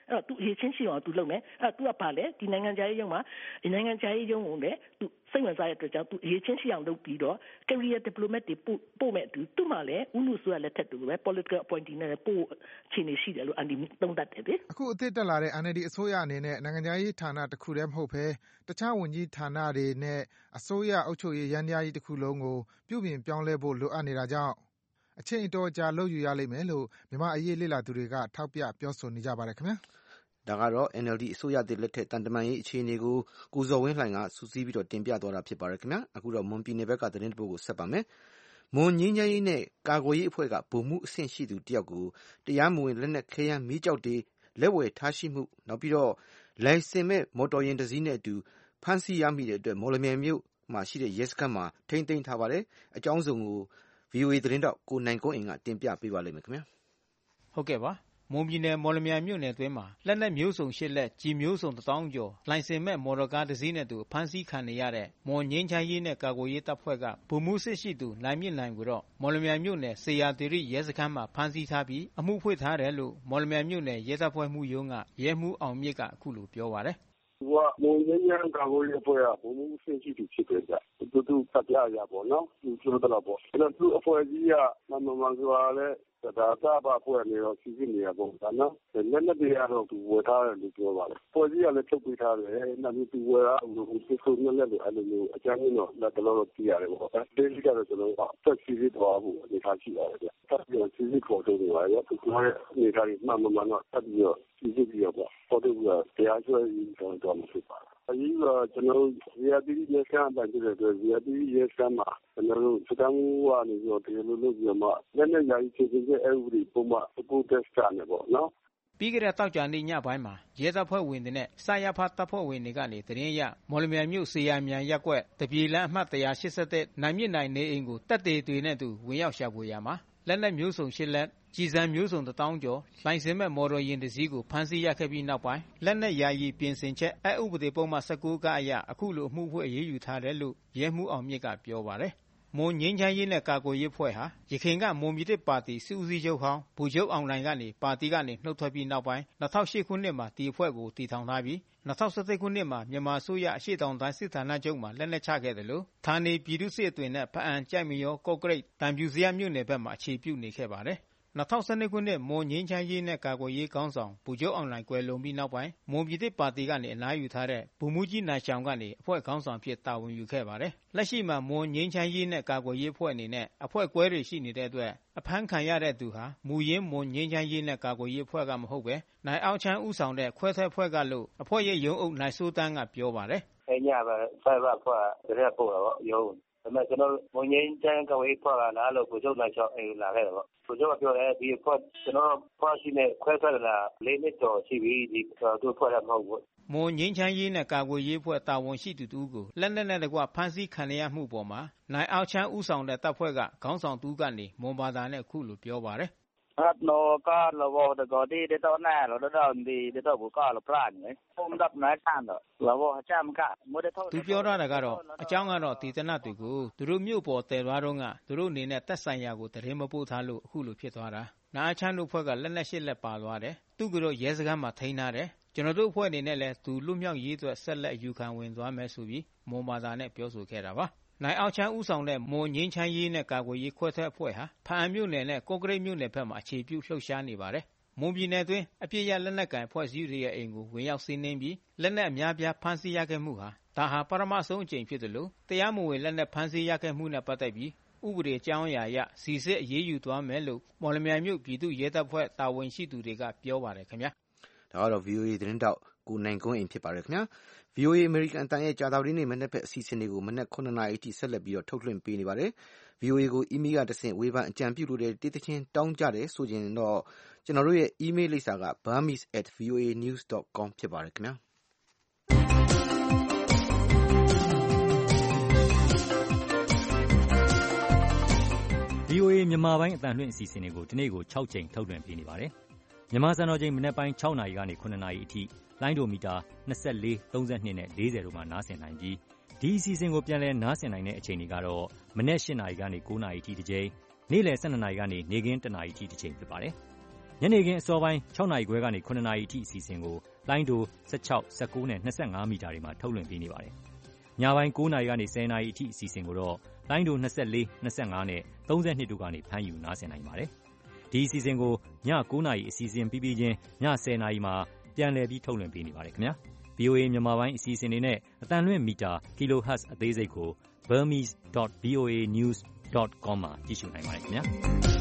အဲ့တော့သူအရေးချင်းရှိအောင်သူလုပ်မယ်အဲ့တော့သူကပါလေဒီနိုင်ငံခြားရေးရုံးမှာဒီနိုင်ငံခြားရေးရုံးကိုလည်းသူစိတ်ဝင်စားတဲ့အတွက်ကြောင့်သူအရေးချင်းရှိအောင်လုပ်ပြီးတော့ career diplomat တွေပို့ပို့မဲ့သူသူ့မှာလည်းဥလူဆိုရလက်ထက်တူပဲ political appointee နဲ့ပို့ချင်နေရှိတယ်လို့အန်ဒီသုံးသပ်တယ်လေအခုအသစ်တက်လာတဲ့ N L D အစိုးရအနေနဲ့နိုင်ငံခြားရေးဌာနတစ်ခုတည်းမဟုတ်ဘဲတခြားဝန်ကြီးဌာနတွေနဲ့အစိုးရအုပ်ချုပ်ရေးယန္တရားကြီးတစ်ခုလုံးကိုပြုပြင်ပြောင်းလဲဖို့လိုအပ်နေတာကြောင့်အချိန်အတော်ကြာလုပ်ယူရလိမ့်မယ်လို့မြန်မာအရေးလေ့လာသူတွေကထောက်ပြပြောဆိုနေကြပါတယ်ခင်ဗျာဒါကတော့ N L D အစိုးရသစ်လက်ထက်တန်တမာရေးအခြေအနေကိုကိုဇော်ဝင်းလှိုင်ကစူးစီးပြီးတော့တင်ပြသွားတာဖြစ်ပါတယ်ခင်ဗျာအခုတော့မွန်ပြည်နယ်ဘက်ကသတင်းတပုတ်ကိုဆက်ပါမယ်မွန်ငင်းချမ်းရေးနဲ့ကာကွယ်ရေးအဖွဲ့ကဗိုလ်မှူးအဆင့်ရှိသူတယောက်ကိုတရားမဝင်လက်နက်ခဲယမ်းမီးကြောက်တွေလက်ဝယ်ထားရှိမှုနောက်ပြီးတော့လိုင်စင်မဲ့မော်တော်ယာဉ်တစ်စီးနဲ့အတူဖမ်းဆီးရမိတဲ့အတွက်မော်လမြိုင်မြို့မှာရှိတဲ့ရဲစခန်းမှာထိန်းသိမ်းထားပါတယ်အကြောင်းစုံကို V O A သတင်းတောက်ကိုနိုင်ကွန်းအိမ်ကတင်ပြပေးပါလိမ့်မယ်ခင်ဗျာဟုတ်ကဲ့ပါမွန်ပြည်နယ်မော်လမြိုင်မြို့နယ်အတွင်းမှာလက်နက်မျိုးစုံရှစ်လက်ကြီးမျိုးစုံတစ်သောင်းကျော်လိုင်စင်မဲ့မော်တော်ကားတစ်စီးနဲ့တူဖမ်းဆီးခံနေရတဲ့မွန်ငင်းချမ်းရေးနဲ့ကာကွယ်ရေးတပ်ဖွဲ့ကဗိုလ်မှူးစစ်ရှိသူနိုင်မြင့်နိုင်ကိုတော့မော်လမြိုင်မြို့နယ်စေယာတိရိရဲစခန်းမှာဖမ်းဆီးထားပြီးအမှုဖွင့်ထားတယ်လို့မော်လမြိုင်မြို့နယ်ရဲတပ်ဖွဲ့မှူးရုံးကရဲမှူးအောင်မြင့်ကအခုလိုပြောပါတယ်သူကမွန်ငင်းချမ်းကာကွယ်ရေးအဖွဲ့ကဗိုလ်မှူးစစ်ရှိသူဖြစ်တယ်ကြတူတူဖတ်ပြရပေါ့နော်သူပြောတော့ပေါ့အဲ့တော့သူအဖွဲ့ကြီးကမမမဆိုတာလဲဒါသာပါဖွဲ့နေတော့စီစစ်နေရပေါ့ဒါနော်လက်လက်တွေကတော့သူဝယ်ထားတယ်လို့ပြောပါတယ်ဖွဲ့ကြီးကလည်းထုတ်ပေးထားတယ်နောက်ပြီးသူဝယ်ထားလို့စစ်စုံနဲ့လည်းအဲ့လိုမျိုးအကြမ်းကြီးတော့လက်တော်တော့ပြရတယ်ပေါ့အဲဒီကတော့ကျွန်တော်ကတက်စီစစ်သွားဖို့အနေထားရှိပါတယ်ဗျတက်ပြီးစီစစ်ဖို့တော့နေပါရဲ့သူကအနေထားကြီးမှန်မှန်တော့တက်ပြီးတော့စီစစ်ပြီးတော့ပေါ်တော့တရားစွဲပြီးတော့တော့မဖြစ်ပါဘူးအကြီးကကျွန်တော်ဇီယာတီရဲစခန်းအတိုင်းတဲ့အတွက်ဇီယာတီရဲစခန်းမှာကျွန်တော်တို့စတမ်းကနေပြီးတော့ဒီလိုလုပ်ပြီးမှလက်နဲ့ယာယီခြေခြေရဲ့အဲ့ဒီပုံမှန်စပို့တက်စကနေပေါ့နော်ပြီးကြတဲ့တောက်ကြနေ့ညပိုင်းမှာရဲတပ်ဖွဲ့ဝင်တွေနဲ့စာရဖတ်တပ်ဖွဲ့ဝင်တွေကနေတရင်ရမော်လမြိုင်မြို့စေရမြန်ရက်ကွက်တပြေလန်းအမှတ်တစ်ရာရှစ်ဆယ့်တစ်နိုင်မြင့်နိုင်နေအိမ်ကိုတပ်တေတွေနဲ့တူဝင်ရောက်ရှာဖွေရမှာလက်နက်မျိုးစုံရှစ်လက်ကြည်စံမျိုးစုံတစ်တောင်းကျော်လိုင်စင်မဲ့မော်တော်ယာဉ်တစ်စီးကိုဖမ်းဆီးရခဲ့ပြီးနောက်ပိုင်းလက်နက်ယာယီပြင်ဆင်ချက်အဥပဒေပုံမှန်၁၉ကအရအခုလိုအမှုဖွဲ့အရေးယူထားတယ်လို့ရဲမှူးအောင်မြင့်ကပြောပါတယ်မွန်ငင်းချမ်းရေးနဲ့ကာကွယ်ရေးဖွဲ့ဟာရခိုင်ကမွန်ပြည်သစ်ပါတီစစ်ဦးစီးချုပ်ဟောင်းဗိုလ်ချုပ်အောင်နိုင်ကနေပါတီကနေနှုတ်ထွက်ပြီးနောက်ပိုင်း၂၀၀၈ခုနှစ်မှာဒီအဖွဲ့ကိုတည်ထောင်ထားပြီး၂၀၁၁ခုနှစ်မှာမြန်မာအစိုးရအရှေ့တောင်တိုင်းစစ်ဌာနချုပ်မှာလက်နက်ချခဲ့တယ်လို့ဌာနေပြည်သူ့စစ်အတွင်နဲ့ဖအံကြိုက်မရောကော့ကရိတ်တံပြူစရမြို့နယ်ဘက်မှာအခြေပြုနေခဲ့ပါတယ်၂၀၁၂ခုနှစ်မွန်ငင်းချမ်းရေးနဲ့ကာကွယ်ရေးကောင်းဆောင်ဗိုလ်ချုပ်အောင်နိုင်ကွယ်လွန်ပြီးနောက်ပိုင်းမွန်ပြည်သစ်ပါတီကနေအနားယူထားတဲ့ဗိုလ်မှူးကြီးနိုင်ရှောင်ကနေအဖွဲ့ခေါင်းဆောင်ဖြစ်တာဝန်ယူခဲ့ပါတယ်လက်ရှိမှာမွန်ငင်းချမ်းရေးနဲ့ကာကွယ်ရေးအဖွဲ့အနေနဲ့အဖွဲ့ကွဲတွေရှိနေတဲ့အတွက်အဖမ်းခံရတဲ့သူဟာမူရင်းမွန်ငင်းချမ်းရေးနဲ့ကာကွယ်ရေးအဖွဲ့ကမဟုတ်ပဲနိုင်အောင်ချမ်းဦးဆောင်တဲ့ခွဲထွက်ဖွဲ့ကလို့အဖွဲ့ရဲ့ရုံးအုပ်နိုင်စိုးတန်းကပြောပါတယ်အဲညပဲဖိုင်ဘဖွဲ့တဲ့ပို့တော့ရုံးဒါပေမဲ့ကျွန်တော်မွန်ငင်းချမ်းကာကွယ်ရေးဖွဲ့ကလာလို့ဗိုလ်ချုပ်နိုင်ရှောင်အိမ်လာခဲ့တယ်ပေါ့ဗိုလ်ချုပ်ကပြောတယ်ဒီဖွဲ့ကျွန်တော်ဖွဲ့ရှိနေခွဲထွက်လာလေးနှစ်တော်ရှိပြီဒီသူဖွဲ့ရမဟုတ်ဘူးမွန်ငင်းချမ်းရေးနဲ့ကာကွယ်ရေးဖွဲ့တာဝန်ရှိသူတူကိုလက်နက်နဲ့တကွဖမ်းဆီးခံရမှုပေါ်မှာနိုင်အောင်ချမ်းဦးဆောင်တဲ့တပ်ဖွဲ့ကခေါင်းဆောင်တူကနေမွန်ဘာသာနဲ့အခုလိုပြောပါတယ် Hát no ka lo wo de go di de to na lo do don di de to bu ka lo plan ne. Pom dap na kan do. Lo wo ha cham ka mo de to. သူပြောတာကတော့အကြောင်းကတော့ဒီတနတ်တွေကိုသူတို့မြို့ပေါ်တည်သွားတော့ကသူတို့အနေနဲ့တက်ဆိုင်ရာကိုတရင်မပို့ထားလို့အခုလိုဖြစ်သွားတာ။နာချမ်းတို့ဖွဲ့ကလက်နက်ရှစ်လက်ပါသွားတယ်။သူကတော့ရဲစခန်းမှာထိန်းထားတယ်။ကျွန်တော်တို့အဖွဲ့အနေနဲ့လည်းသူလွတ်မြောက်ရေးအတွက်ဆက်လက်အယူခံဝင်သွားမယ်ဆိုပြီးမွန်ဘာသာနဲ့ပြောဆိုခဲ့တာပါ။နိုင်အောင်ချမ်းဦးဆောင်တဲ့မွန်ငင်းချမ်းရေးနဲ့ကာကွယ်ရေးခွဲထွက်အဖွဲ့ဟာဖအံမြို့နယ်နဲ့ကော့ကရိတ်မြို့နယ်ဘက်မှာအခြေပြုလှုပ်ရှားနေပါတယ်။မွန်ပြည်နယ်တွင်အပြည့်ရလက်နက်ကန်ဖွဲ့စည်းရေးအိမ်ကိုဝင်ရောက်စီးနင်းပြီးလက်နက်အများပြားဖမ်းဆီးရခဲ့မှုဟာဒါဟာပထမဆုံးအကြိမ်ဖြစ်တယ်လို့တရားမဝင်လက်နက်ဖမ်းဆီးရခဲ့မှုနဲ့ပတ်သက်ပြီးဥပဒေကြောင်းအရာအရစီစစ်အရေးယူသွားမယ်လို့မော်လမြိုင်မြို့ပြည်သူ့ရဲတပ်ဖွဲ့တာဝန်ရှိသူတွေကပြောပါတယ်ခင်ဗျာ။ဒါကတော့ V O A သတင်းတောက်ကိုနိုင်ကွန်းအိမ်ဖြစ်ပါတယ်ခင်ဗျာ။ V O A အမေရိကန်အတန်ရဲ့ကြာသပတေးနေ့မနက်ဖက်အစီအစဉ်တွေကိုမနက်ခုနှစ်နာရီအထိဆက်လက်ပြီးတော့ထုတ်လွှင့်ပေးနေပါတယ်။ V O A ကိုအီးမေးလ်ကတဆင့်ဝေဖန်အကြံပြုလို့တဲ့တေးသချင်းတောင်းကြတယ်ဆိုရင်တော့ကျွန်တော်တို့ရဲ့အီးမေးလ်လိပ်စာက burmese at voa news dot com ဖြစ်ပါတယ်ခင်ဗျာ။ V O A မြန်မာပိုင်းအသံလွှင့်အစီအစဉ်တွေကိုဒီနေ့ကို၆ကြိမ်ထုတ်လွှင့်ပေးနေပါတယ်။မြန်မာစံတော်ချိန်မနက်ပိုင်း၆နာရီကနေ၇နာရီအထိလိုင်းဒိုမီတာ၂၄၊၃၂နဲ့၄၀တို့မှာနားဆင်နိုင်ပြီးဒီအစီအစဉ်ကိုပြန်လည်နားဆင်နိုင်တဲ့အချိန်တွေကတော့မနက်၈နာရီကနေ၉နာရီအထိတစ်ကြိမ်နေ့လယ်၁၂နာရီကနေနေ့ခင်း၁နာရီအထိတစ်ကြိမ်ဖြစ်ပါတယ်။ညနေခင်းအစောပိုင်း၆နာရီခွဲကနေ၇နာရီအထိအစီအစဉ်ကိုလိုင်းတို၁၆ ၁၉နဲ့၂၅မီတာတွေမှာထုတ်လွှင့်ပေးနေပါတယ်။ညပိုင်း၉နာရီကနေ၁၀နာရီအထိအစီအစဉ်ကိုတော့လိုင်းတို၂၄ ၂၅နဲ့၃၂တို့ကနေဖမ်းယူနားဆင်နိုင်ပါတယ်။ဒီအစီအစဉ်ကိုည၉နာရီအစီအစဉ်ပြီးပြီးချင်းည၁၀နာရီမှာပြန်လည်ပြီးထုတ်လွှင့်ပေးနေပါတယ်ခင်ဗျာ။ဗီအိုအေ မြန်မာပိုင်းအစီအစဉ်တွေနဲ့အသံလွှင့်မီတာ kilohertz အသေးစိတ်ကို burmese dot v o a news dot com မှာကြည့်ရှုနိုင်ပါတယ်ခင်ဗျာ။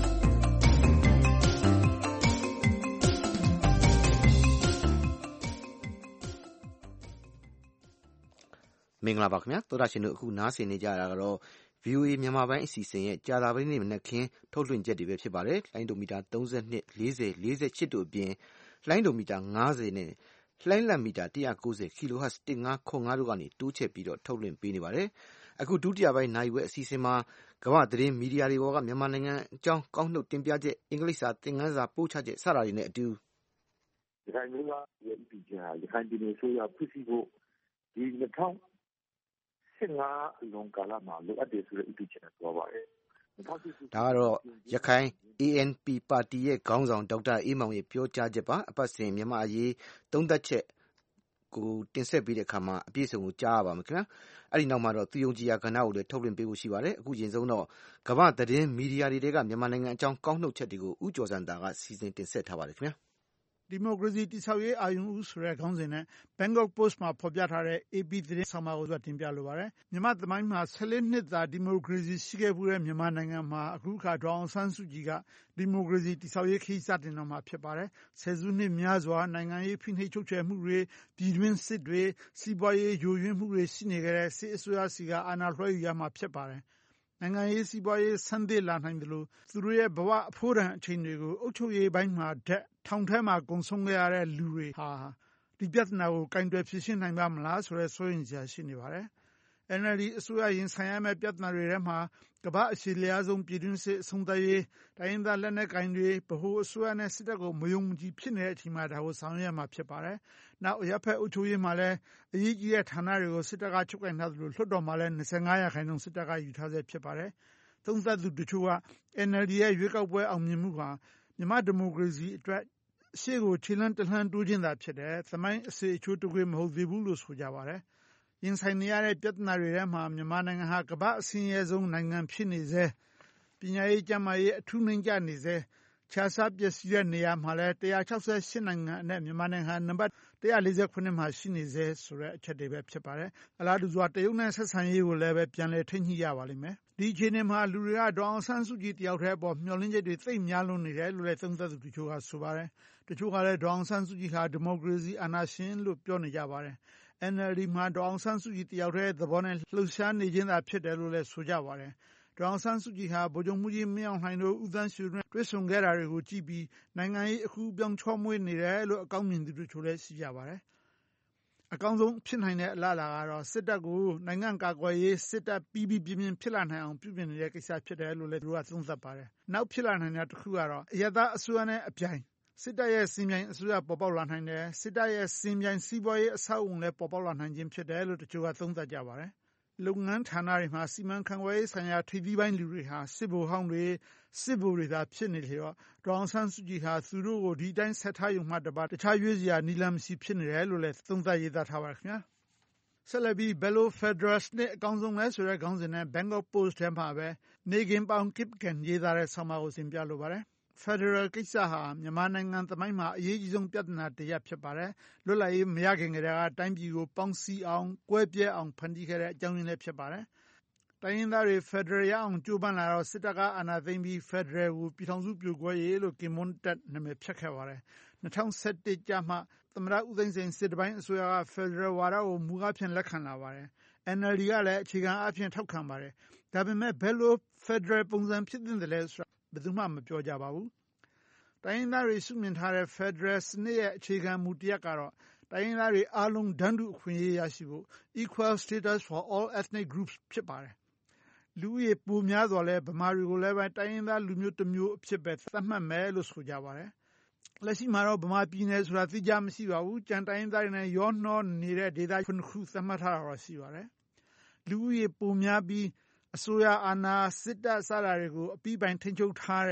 မင်္ဂလာပါခင်ဗျာသောတာရှင်တို့အခုနားဆင်နေကြတာကတော့ ဗီအိုအေ မြန်မာပိုင်းအစီအစဉ်ရဲ့ကြာသပတေးနေ့မနက်ခင်းထုတ်လွှင့်ချက်တွေပဲဖြစ်ပါတယ်လိုင်းဒိုမီတာ၃၂ ၄၀ ၄၈တို့အပြင်လိုင်းဒိုမီတာ၅၀နဲ့လှိုင်းလံမီတာ၁၉၀ kilohertz ၁၅၇၅တို့ကနေတိုးချဲ့ပြီးတော့ထုတ်လွှင့်ပေးနေပါတယ်အခုဒုတိယပိုင်းနိုင်ဝက်အစီအစဉ်မှာကမ္ဘာသတင်းမီဒီယာတွေပေါ်ကမြန်မာနိုင်ငံအကြောင်းကောက်နှုတ်တင်ပြချက်အင်္ဂလိပ်စာသင်ခန်းစာပို့ချချက်စတာတွေနဲ့အတူရခိုင်မျိုးကရဲ့ပြည်ချာရခိုင်ပြည်နယ်ဆိုရဖြစ်စီဖို့ဒီ၂၀၁၅အလွန်ကာလမှာလိုအပ်တယ်ဆိုတဲ့ အီပီချင်နဲ့ပြောပါတယ်ဒါကတော့ရခိုင် အေအန်ပီ ပါတီရဲ့ခေါင်းဆောင်ဒေါက်တာအေးမောင်ရဲ့ပြောကြားချက်ပါအပတ်စဉ်မြန်မာအရေးသုံးသပ်ချက်ကိုတင်ဆက်ပေးတဲ့အခါမှာအပြည့်အစုံကိုကြားရပါမယ်ခင်ဗျာအဲ့ဒီနောက်မှာတော့သူယုံကြည်ရာကဏ္ဍကိုလည်းထုတ်လွှင့်ပေးဖို့ရှိပါတယ်အခုချိန်ဆုံးတော့ကမ္ဘာသတင်းမီဒီယာတွေကမြန်မာနိုင်ငံအကြောင်းကောက်နှုတ်ချက်တွေကိုဦးကျော်စံတာကစီစဉ်တင်ဆက်ထားပါတယ်ခင်ဗျာဒီမိုကရေစီတည်ဆောက်ရေးအာရုံဦးဆိုတဲ့ခေါင်းစဉ်နဲ့ Bangkok Post မှာဖော်ပြထားတဲ့ အေပီ သတင်းဆောင်းပါးကိုတင်ပြလိုပါတယ်။မြန်မာသမိုင်းမှာ၁၄နှစ်သာဒီမိုကရေစီရှိခဲ့ဖူးတဲ့မြန်မာနိုင်ငံမှာအခုအခါဒေါ်အောင်ဆန်းစုကြည်ကဒီမိုကရေစီတည်ဆောက်ရေးခရီးစတင်တော့မှာဖြစ်ပါတယ်။ဆယ်စုနှစ်များစွာနိုင်ငံရေးဖိနှိပ်ချုပ်ချယ်မှုတွေပြည်တွင်းစစ်တွေစီးပွားရေးယိုယွင်းမှုတွေရှိနေခဲ့တဲ့စစ်အစိုးရစီကအာဏာလွှဲယူရမှာဖြစ်ပါတယ်။နိုင်ငံရေးစီးပွားရေးဆန်းသစ်လာနိုင်တယ်လို့သူတို့ရဲ့ဘဝအဖိုးတန်အချိန်တွေကိုအုပ်ချုပ်ရေးပိုင်းမှာဓာတ်ထောင်ထဲမှာကုန်ဆုံးခဲ့ရတဲ့လူတွေဟာဒီပြဿနာကိုကင်တွယ်ဖြေရှင်းနိုင်ပါမလားဆိုတဲ့စိုးရိမ်စရာရှိနေပါတယ်။ အန်အယ်လ်ဒီအစိုးရရင်ဆိုင်ရမယ့်ပြဿနာတွေထဲမှာကမ္ဘာအရှည်လျားဆုံးပြည်တွင်းစစ်အဆုံးသတ်ရေးတိုင်းရင်းသားလက်နက်ကိုင်တွေဗဟိုအစိုးရနဲ့စစ်တပ်ကိုမယုံကြည်ဖြစ်နေတဲ့အချိန်မှာဒါကိုဆောင်ရွက်ရမှာဖြစ်ပါတယ်။နောက်အရပ်ဖက်အုပ်ချုပ်ရေးမှာလည်းအရေးကြီးတဲ့ဌာနတွေကိုစစ်တပ်ကချုပ်ကိုင်ထားသလိုလွှတ်တော်မှာလည်း၂၅ရာခိုင်နှုန်းစစ်တပ်ကယူထားဆဲဖြစ်ပါတယ်။သုံးသပ်သူတချို့ကအန်အယ်လ်ဒီရဲ့ရွေးကောက်ပွဲအောင်မြင်မှုဟာမြန်မာဒီမိုကရေစီအတွက်ရှေ့ကိုခြေလှမ်းတလှမ်းတိုးခြင်းသာဖြစ်တယ်သမိုင်းအစေအချိုးတကွေးမဟုတ်သေးဘူးလို့ဆိုကြပါတယ်ရင်ဆိုင်နေရတဲ့ပြဿနာတွေထဲမှာမြန်မာနိုင်ငံဟာကမ္ဘာအဆင်းရဲဆုံးနိုင်ငံဖြစ်နေစေပညာရေးကျန်းမာရေးအထူးနှိမ့်ကျနေစေခြားစားပျက်စီးတဲ့နေရာမှာလည်း၁၆၈နိုင်ငံအနက်မြန်မာနိုင်ငံနံပါတ်၁၄၇မှာရှိနေစေဆိုတဲ့အချက်တွေပဲဖြစ်ပါတယ်အလားတူစွာတရုတ်နဲ့ဆက်ဆံရေးကိုလည်းပဲပြန်လည်ထိန်းညှိရပါလိမ့်မယ်ဒီအခြေအနေမှာလူတွေကဒေါအောင်ဆန်းစုကြည်တယောက်တည်းအပေါ်မျှော်လင့်ချက်တွေသိပ်များလွန်းနေတယ်လို့လည်းသုံးသပ်သူတချို့ကဆိုပါတယ်တချို့ကလည်းဒေါအောင်ဆန်းစုကြည်ဟာဒီမိုကရေစီအာဏာရှင်လို့ပြောနေကြပါတယ်အန်အယ်လ်ဒီမှာဒေါအောင်ဆန်းစုကြည်တယောက်တည်းသဘောနဲ့လှုပ်ရှားနေခြင်းသာဖြစ်တယ်လို့လည်းဆိုကြပါတယ်ဒေါအောင်ဆန်းစုကြည်ဟာဗိုလ်ချုပ်မှူးကြီးမင်းအောင်လှိုင်တို့ဦးသန်းရွှေတို့တွေ့ဆုံခဲ့တာတွေကိုကြည့်ပြီးနိုင်ငံရေးအခုပြောင်းချောမွေ့နေတယ်လို့အကောင်းမြင်သူတချို့လည်းရှိကြပါတယ်အကောင်းဆုံးဖြစ်နိုင်တဲ့အလားအလာကတော့စစ်တပ်ကိုနိုင်ငံကာကွယ်ရေးစစ်တပ်ပြီးပြီးပြင်းပြင်းဖြစ်လာနိုင်အောင်ပြုပြင်နေတဲ့ကိစ္စဖြစ်တယ်လို့လည်းသူကသုံးသပ်ပါတယ်နောက်ဖြစ်လာနိုင်တဲ့တစ်ခုကတော့အရပ်သားအစိုးရနဲ့အပြိုင်စစ်တပ်ရဲ့စီမံအစိုးရပေါ်ပေါက်လာနိုင်တယ်စစ်တပ်ရဲ့စီမံစီးပွားရေးအဆောက်အုံလည်းပေါ်ပေါက်လာနိုင်ခြင်းဖြစ်တယ်လို့တချို့ကသုံးသပ်ကြပါတယ်လုပ်ငန်းဌာနတွေမှာစီမံခန့်ခွဲရေးဆိုင်ရာထိပ်သီးပိုင်းလူတွေဟာစစ်ဗိုလ်ဟောင်းတွေစစ်ဗိုလ်တွေသာဖြစ်နေလေတော့ဒေါအောင်ဆန်းစုကြည်ဟာသူတို့ကိုဒီတိုင်းဆက်ထားရုံမှတပါတခြားရွေးစရာနီလန်မရှိဖြစ်နေတယ်လို့လည်းသုံးသပ်ရေးသားထားပါခင်ဗျာဆက်လက်ပြီးဘယ်လို Federal စနစ်အကောင်းဆုံးလဲဆိုတဲ့ခေါင်းစဉ်နဲ့ Bangkok Post ထဲမှာပဲနေကင်ပေါင် Kip Ken ရေးသားတဲ့ဆောင်းပါးကိုသင်ပြလိုပါတယ်Federal ကိစ္စဟာမြန်မာနိုင်ငံသမိုင်းမှာအရေးကြီးဆုံးပြဿနာတစ်ရပ်ဖြစ်ပါတယ်။လွတ်လပ်ရေးမရခင်ကတည်းကတိုင်းပြည်ကိုပေါင်းစည်းအောင်၊ကွဲပြဲအောင်ဖန်တီးခဲ့တဲ့အကြောင်းရင်းလည်းဖြစ်ပါတယ်။တိုင်းရင်းသားတွေ Federal ရအောင်ကြိုးပမ်းလာတော့စစ်တပ်ကအာဏာသိမ်းပြီး Federal ကိုပြည်ထောင်စုပြိုကွဲရေးလို့ကင်မွန်းတပ်နာမည်ဖျက်ခဲ့ပါတယ်။၂၀၁၁ကျမှသမ္မတဦးသိန်းစိန်စစ်တပိုင်းအစိုးရက Federal ဝါဒကိုမူအားဖြင့်လက်ခံလာပါတယ်။ အန်အယ်လ်ဒီကလည်းအခြေခံအားဖြင့်ထောက်ခံပါတယ်။ဒါပေမဲ့ဘယ်လို Federal ပုံစံဖြစ်သင့်တယ်လဲဆိုတာဘယ်သူမှမပြောကြပါဘူး။တိုင်းရင်းသားတွေရှုမြင်ထားတဲ့ Federal စနစ်ရဲ့အခြေခံမူတစ်ရပ်ကတော့တိုင်းရင်းသားတွေအားလုံးတန်းတူအခွင့်အရေးရရှိဖို့ Equal Status for all ethnic groups ဖြစ်ပါတယ်။လူဦးရေပိုများစွာလဲဗမာတွေကိုလည်းပဲတိုင်းရင်းသားလူမျိုးတစ်မျိုးအဖြစ်ပဲသတ်မှတ်မယ်လို့ဆိုကြပါတယ်။လက်ရှိမှာတော့ဗမာပြည်နယ်ဆိုတာသိကြမရှိပါဘူး။ကြံတိုင်းရင်းသားတွေနဲ့ရောနှောနေတဲ့ဒေသခုနှစ်ခုသတ်မှတ်ထားတာတော့ရှိပါတယ်။လူဦးရေပိုများပြီးအစိုးရအာဏာစစ်တပ်စတာတွေကိုအပြီးပိုင်ထိန်းချုပ်ထားတဲ့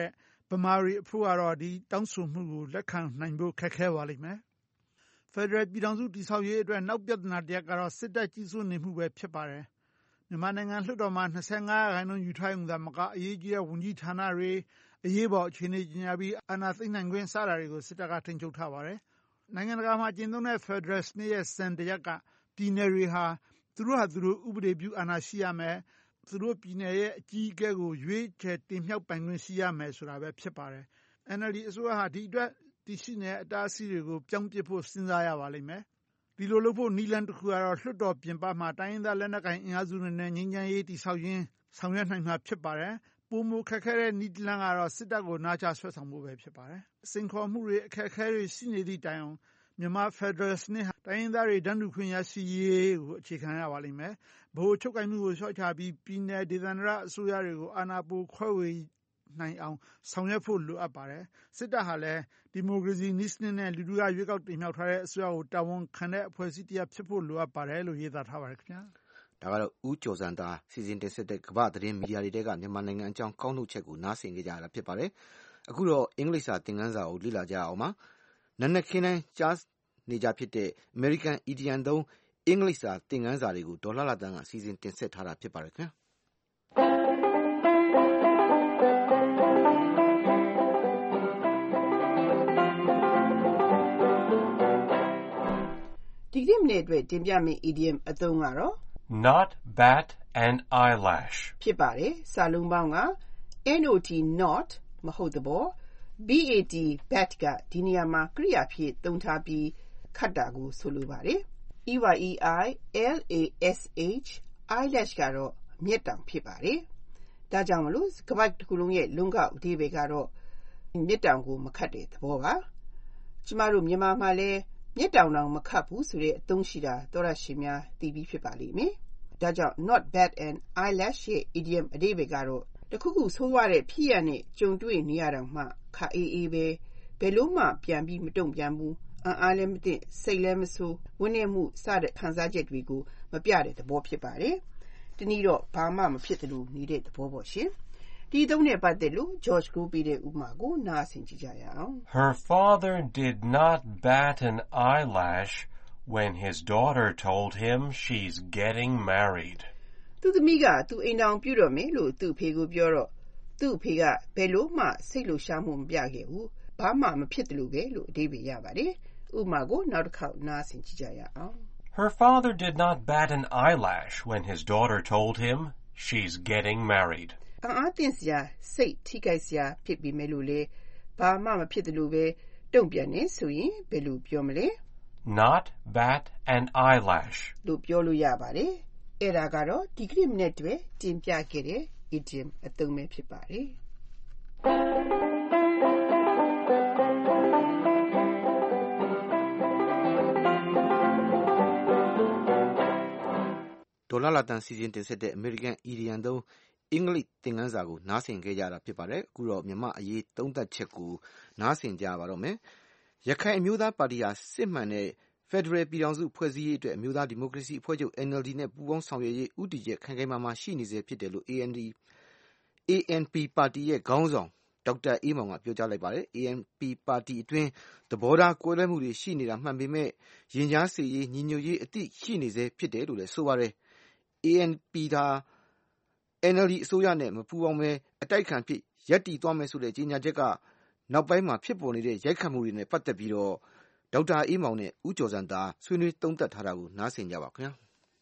ဗမာတွေအဖို့ကတော့ဒီတောင်းဆိုမှုကိုလက်ခံနိုင်ဖို့ခက်ခဲပါလိမ့်မယ်ဖက်ဒရယ်ပြည်ထောင်စုတည်ဆောက်ရေးအတွက်နောက်ပြဿနာတစ်ရပ်ကတော့စစ်တပ်ကြီးစိုးနေမှုပဲဖြစ်ပါတယ်မြန်မာနိုင်ငံလွှတ်တော်မှာ၂၅ရာခိုင်နှုန်းယူထားရုံသာမကအရေးကြီးတဲ့ဝန်ကြီးဌာနတွေအရေးပေါ်အခြေအနေကြီးညာပြီးအာဏာသိမ်းနိုင်ခွင့်စတာတွေကိုစစ်တပ်ကထိန်းချုပ်ထားပါတယ်နိုင်ငံတကာမှာကျင့်သုံးတဲ့ဖက်ဒရယ်စနစ်ရဲ့စံတရက်ကပြည်နယ်တွေဟာသူတို့ဟာသူတို့ဥပဒေပြုအာဏာရှိရမယ်သူတို့ပြည်နယ်ရဲ့အကြီးအကဲကိုရွေးချယ်တင်မြှောက်ပိုင်ခွင့်ရှိရမယ်ဆိုတာပဲဖြစ်ပါတယ် အန် အယ်လ် ဒီ အစိုးရဟာဒီအတွက်တည်ရှိနေတဲ့အတားအဆီးတွေကိုပြောင်းပစ်ဖို့စဉ်းစားရပါလိမ့်မယ်ဒီလိုလုပ်ဖို့နည်းလမ်းတစ်ခုကတော့လွှတ်တော်ပြင်ပမှာတိုင်းရင်းသားလက်နက်ကိုင်အင်အားစုတွေနဲ့ငြိမ်းချမ်းရေးတည်ဆောက်ရင်းဆောင်ရွက်နိုင်မှာဖြစ်ပါတယ်ပိုမိုခက်ခဲတဲ့နည်းလမ်းကတော့စစ်တပ်ကိုနာချဆွဲဆောင်ဖို့ပဲဖြစ်ပါတယ်စိန်ခေါ်မှုတွေအခက်အခဲတွေရှိနေသည့်တိုင်အောင်မြန်မာဖက်ဒရယ်စနစ်ဟာတိုင်းရင်းသားတွေတန်းတူခွင့်ရရှိရေးကိုအခြေခံရပါလိမ့်မယ်ဗဟိုချုပ်ကိုင်မှုကိုလျှော့ချပြီးပြည်내ဒေသန္တရအစိုးရတွေကိုအာဏာပိုခွဲဝေနိုင်အောင်ဆောင်ရွက်ဖို့လိုအပ်ပါတယ်စစ်တပ်ဟာလည်းဒီမိုကရေစီနည်းစနစ်နဲ့လူထုကရွေးကောက်တင်မြှောက်ထားတဲ့အစိုးရကိုတာဝန်ခံတဲ့အဖွဲ့အစည်းတစ်ရပ်ဖြစ်ဖို့လိုအပ်ပါတယ်လို့ရေးသားထားပါတယ်ခင်ဗျာဒါကတော့ဦးကျော်စံသားစီစဉ်တင်ဆက်တဲ့ကမ္ဘာသတင်းမီဒီယာတွေကမြန်မာနိုင်ငံအကြောင်းကောက်နှုတ်ချက်ကိုနားဆင်ကြကြရတာဖြစ်ပါတယ်အခုတော့အင်္ဂလိပ်စာသင်ခန်းစာကိုလေ့လာကြအောင်ပါနက်နက်ခင်းတိုင်းကြားနေကြဖြစ်တဲ့ American Idiom သုံးအင်္ဂလိပ်စာသင်ခန်းစာတွေကိုဒေါ်လာလာတန်းကစီစဉ်တင်ဆက်ထားတာဖြစ်ပါတယ်ခင်ဗျာဒီကနေ့မနေ့အတွက်တင်ပြမယ့် idiom အသုံးကတော့ not bat an eyelash ဖြစ်ပါတယ်စာလုံးပေါင်းက not not မဟုတ်သဘော bat bat ကဒီနေရာမှာကရိယာဖြစ်သုံးထားပြီးခတ်တာကိုဆိုလိုပါတယ် eilash eyelash ကတော့မျက်တောင်ဖြစ်ပါတယ်ဒါကြောင့်မလို့စကားပတ်တစ်ခုလုံးရဲ့လုံးကောက်အဓိပ္ပာယ်ကတော့မျက်တောင်ကိုမခတ်တဲ့သဘောပါကျမတို့မြန်မာမှာလည်းမျက်တောင်တောင်မခတ်ဘူးဆိုတဲ့အသုံးရှိတာသောရရှိများသိပြီးဖြစ်ပါလိမ့်မယ်ဒါကြောင့် not bat an eyelash ရဲ့ idiom အဓိပ္ပာယ်ကတော့တခုခုဆိုးရတဲ့ဖြစ်ရနဲ့ကြုံတွေ့နေရတာမှခါအေးအေးပဲဘယ်လို့မှပြန်ပြီးမတုံ့ပြန်ဘူးအံ့အားလည်းမသိစိတ်လည်းမဆိုးဝန်းနေမှုစတဲ့ခံစားချက်တွေကိုမပြတဲ့သဘောဖြစ်ပါတယ်တနည်းတော့ဘာမှမဖြစ်သလိုနေတဲ့သဘောပေါ့ရှင်ဒီသုံးနဲ့ပတ်သက်လို့ George ကိုပေးတဲ့ဥပမာကိုနားဆင်ကြည့်ကြရအောင် Her father did not bat an eyelash when his daughter told him she's getting married. သူသမီးကသူအိမ်တော်ပြုတော့မယ်လို့သူ့ဖေကိုပြောတော့သူ့ဖေကဘယ်လို့မှစိတ်လှရှားမှုမပြခဲ့ဘူးဘာမှမဖြစ်တယ်လို့ပဲလို့အဓိပ္ပာယ်ရပါတယ်ဥပမာကိုနောက်တစ်ခေါက်နားဆင်ကြည့်ကြရအောင် Her father did not bat an eyelash when his daughter told him she's getting married. အံ့အားသင့်စရာစိတ်ထိခိုက်စရာဖြစ်ပြီးမဲ့လို့လေဘာမှမဖြစ်တယ်လို့ပဲတုံ့ပြန်နေဆိုရင်ဘယ်လိုပြောမလဲ Not bat an eyelash လို့ပြောလို့ရပါတယ်အဲ့ဒါကတော့ဒီကနေ့မနေ့တည်းတင်ပြခဲ့တဲ့ idiom အသုံးပဲဖြစ်ပါတယ်ဒေါ်လာလာတန်စီစဉ်တင်ဆက်တဲ့ American Idiom သုံးအင်္ဂလိပ်သင်ခန်းစာကိုနားဆင်ခဲ့ကြတာဖြစ်ပါတယ်အခုတော့မြန်မာအရေးသုံးသပ်ချက်ကိုနားဆင်ကြပါတော့မယ်ရခိုင်အမျိုးသားပါတီဟာစစ်မှန်တဲ့ဖက်ဒရယ်ပြည်ထောင်စုဖွဲ့စည်းရေးအတွက်အမျိုးသားဒီမိုကရေစီအဖွဲ့ချုပ် N L D နဲ့ပူးပေါင်းဆောင်ရွက်ရေးဥတီချက်ခိုင်ခိုင်မာမာရှိနေစေဖြစ်တယ်လို့ A N D A N P ပါတီရဲ့ခေါင်းဆောင်ဒေါက်တာအေးမောင်ကပြောကြားလိုက်ပါတယ် A N P ပါတီအတွင်းသဘောထားကွဲလွဲမှုတွေရှိနေတာမှန်ပေမဲ့ရင်ကြားစေရေးညီညွတ်ရေးအသည့်ရှိနေစေဖြစ်တယ်လို့လည်းဆိုပါတယ် A N P ဒါ N L D အစိုးရနဲ့မပူးပေါင်းပဲအတိုက်ခံဖြစ်ရပ်တည်သွားမယ်ဆိုတဲ့ကြေညာချက်ကနောက်ပိုင်းမှာဖြစ်ပေါ်နေတဲ့ရိုက်ခတ်မှုတွေနဲ့ပတ်သက်ပြီးတော့ဒေါက်တာအေးမောင်နဲ့ဦးကျော်စံသာဆွေးနွေးသုံးသပ်ထားတာကိုနားဆင်ကြပါခင်ဗျာ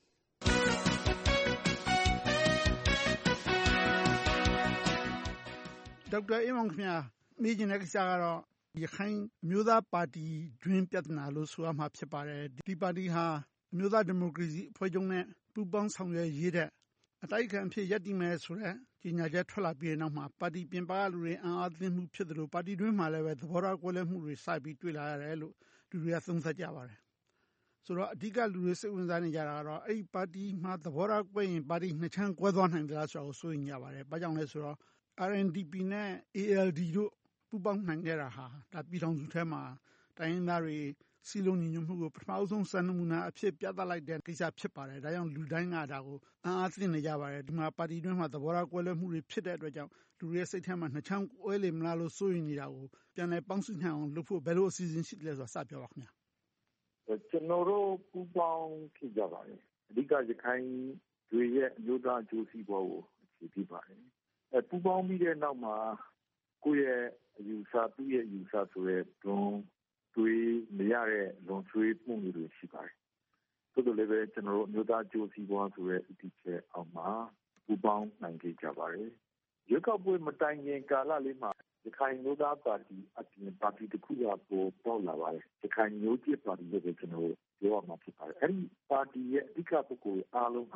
ဒေါက်တာအေးမောင်ခင်ဗျာမေးချင်တဲ့ကိစ္စကတော့ရခိုင်အမျိုးသားပါတီတွင်းပြဿနာလို့ဆိုရမှာဖြစ်ပါတယ်ဒီပါတီဟာအမျိုးသားဒီမိုကရေစီအဖွဲ့ချုပ်နဲ့ပူးပေါင်းဆောင်ရွက်ရေးတဲ့အတိုက်ခံဖြစ်ရပ်တည်မယ်ဆိုတဲ့ကြေညာချက်ထွက်လာပြီးတဲ့နောက်မှာပါတီပြင်ပကလူတွေအံ့အားသင့်မှုဖြစ်တယ်လို့ပါတီတွင်းမှာလည်းပဲသဘောထားကွဲလွဲမှုတွေစပြီးတွေ့လာရတယ်လို့လူတွေကသုံးသပ်ကြပါတယ်ဆိုတော့အဓိကလူတွေစိတ်ဝင်စားနေကြတာကတော့အဲ့ဒီပါတီမှာသဘောထားကွဲရင်ပါတီနှစ်ချမ်းကွဲသွားနိုင်သလားဆိုတာကိုစိုးရိမ်ကြပါတယ်ဘာကြောင့်လဲဆိုတော့ R N D P နဲ့ A L D တို့ပူးပေါင်းနိုင်ခဲ့တာဟာဒါပြည်ထောင်စုထဲမှာတိုင်းရင်းသားတွေစီလုံးညီညွတ်မှုကိုပထမဆုံးစံနမူနာအဖြစ်ပြသလိုက်တဲ့ကိစ္စဖြစ်ပါတယ်ဒါကြောင့်လူတိုင်းကဒါကိုအံ့အားသင့်နေကြပါတယ်ဒီမှာပါတီတွင်းမှာသဘောထားကွဲလွဲမှုတွေဖြစ်တဲ့အတွက်ကြောင့်လူတွေရဲ့စိတ်ထဲမှာနှစ်ချောင်းကွဲလေမလားလို့စိုးရိမ်နေတာကိုပြန်လည်ပေါင်းစည်းနိုင်အောင်လုပ်ဖို့ဘယ်လိုအစီအစဉ်ရှိတယ်လဲဆိုတာစပြောပါခင်ဗျာ။ကျွန်တော်တို့ပူးပေါင်းဖြစ်ကြပါတယ်။အဓိကရခိုင်တွေရဲ့အမျိုးသားအကျိုးစီးပွားကိုအခြေပြုပါတယ်။အဲပူးပေါင်းပြီးတဲ့နောက်မှာကိုယ့်ရဲ့အယူဆသူ့ရဲ့အယူဆဆိုတဲ့တွန်းတွေးမရတဲ့လွန်ဆွေးမှုတွေရှိပါတယ်။သို့တော်လည်းပဲကျွန်တော်တို့အမျိုးသားအကျိုးစီးပွားဆိုတဲ့အတိအကျအောက်မှာပူးပေါင်းနိုင်ကြကြပါတယ်။ရွေးကောက်ပွဲမတိုင်ခင်ကာလလေးမှာရခိုင်မျိုးသားပါတီအပြင်ပါတီတစ်ခုကပေါ်ပေါက်လာပါတယ်။ရခိုင်မျိုးချစ်ပါတီလို့ပဲကျွန်တော်ပြောရမှာဖြစ်ပါတယ်။အဲဒီပါတီရဲ့အဓိကပုဂ္ဂိုလ်အားလုံးဟာ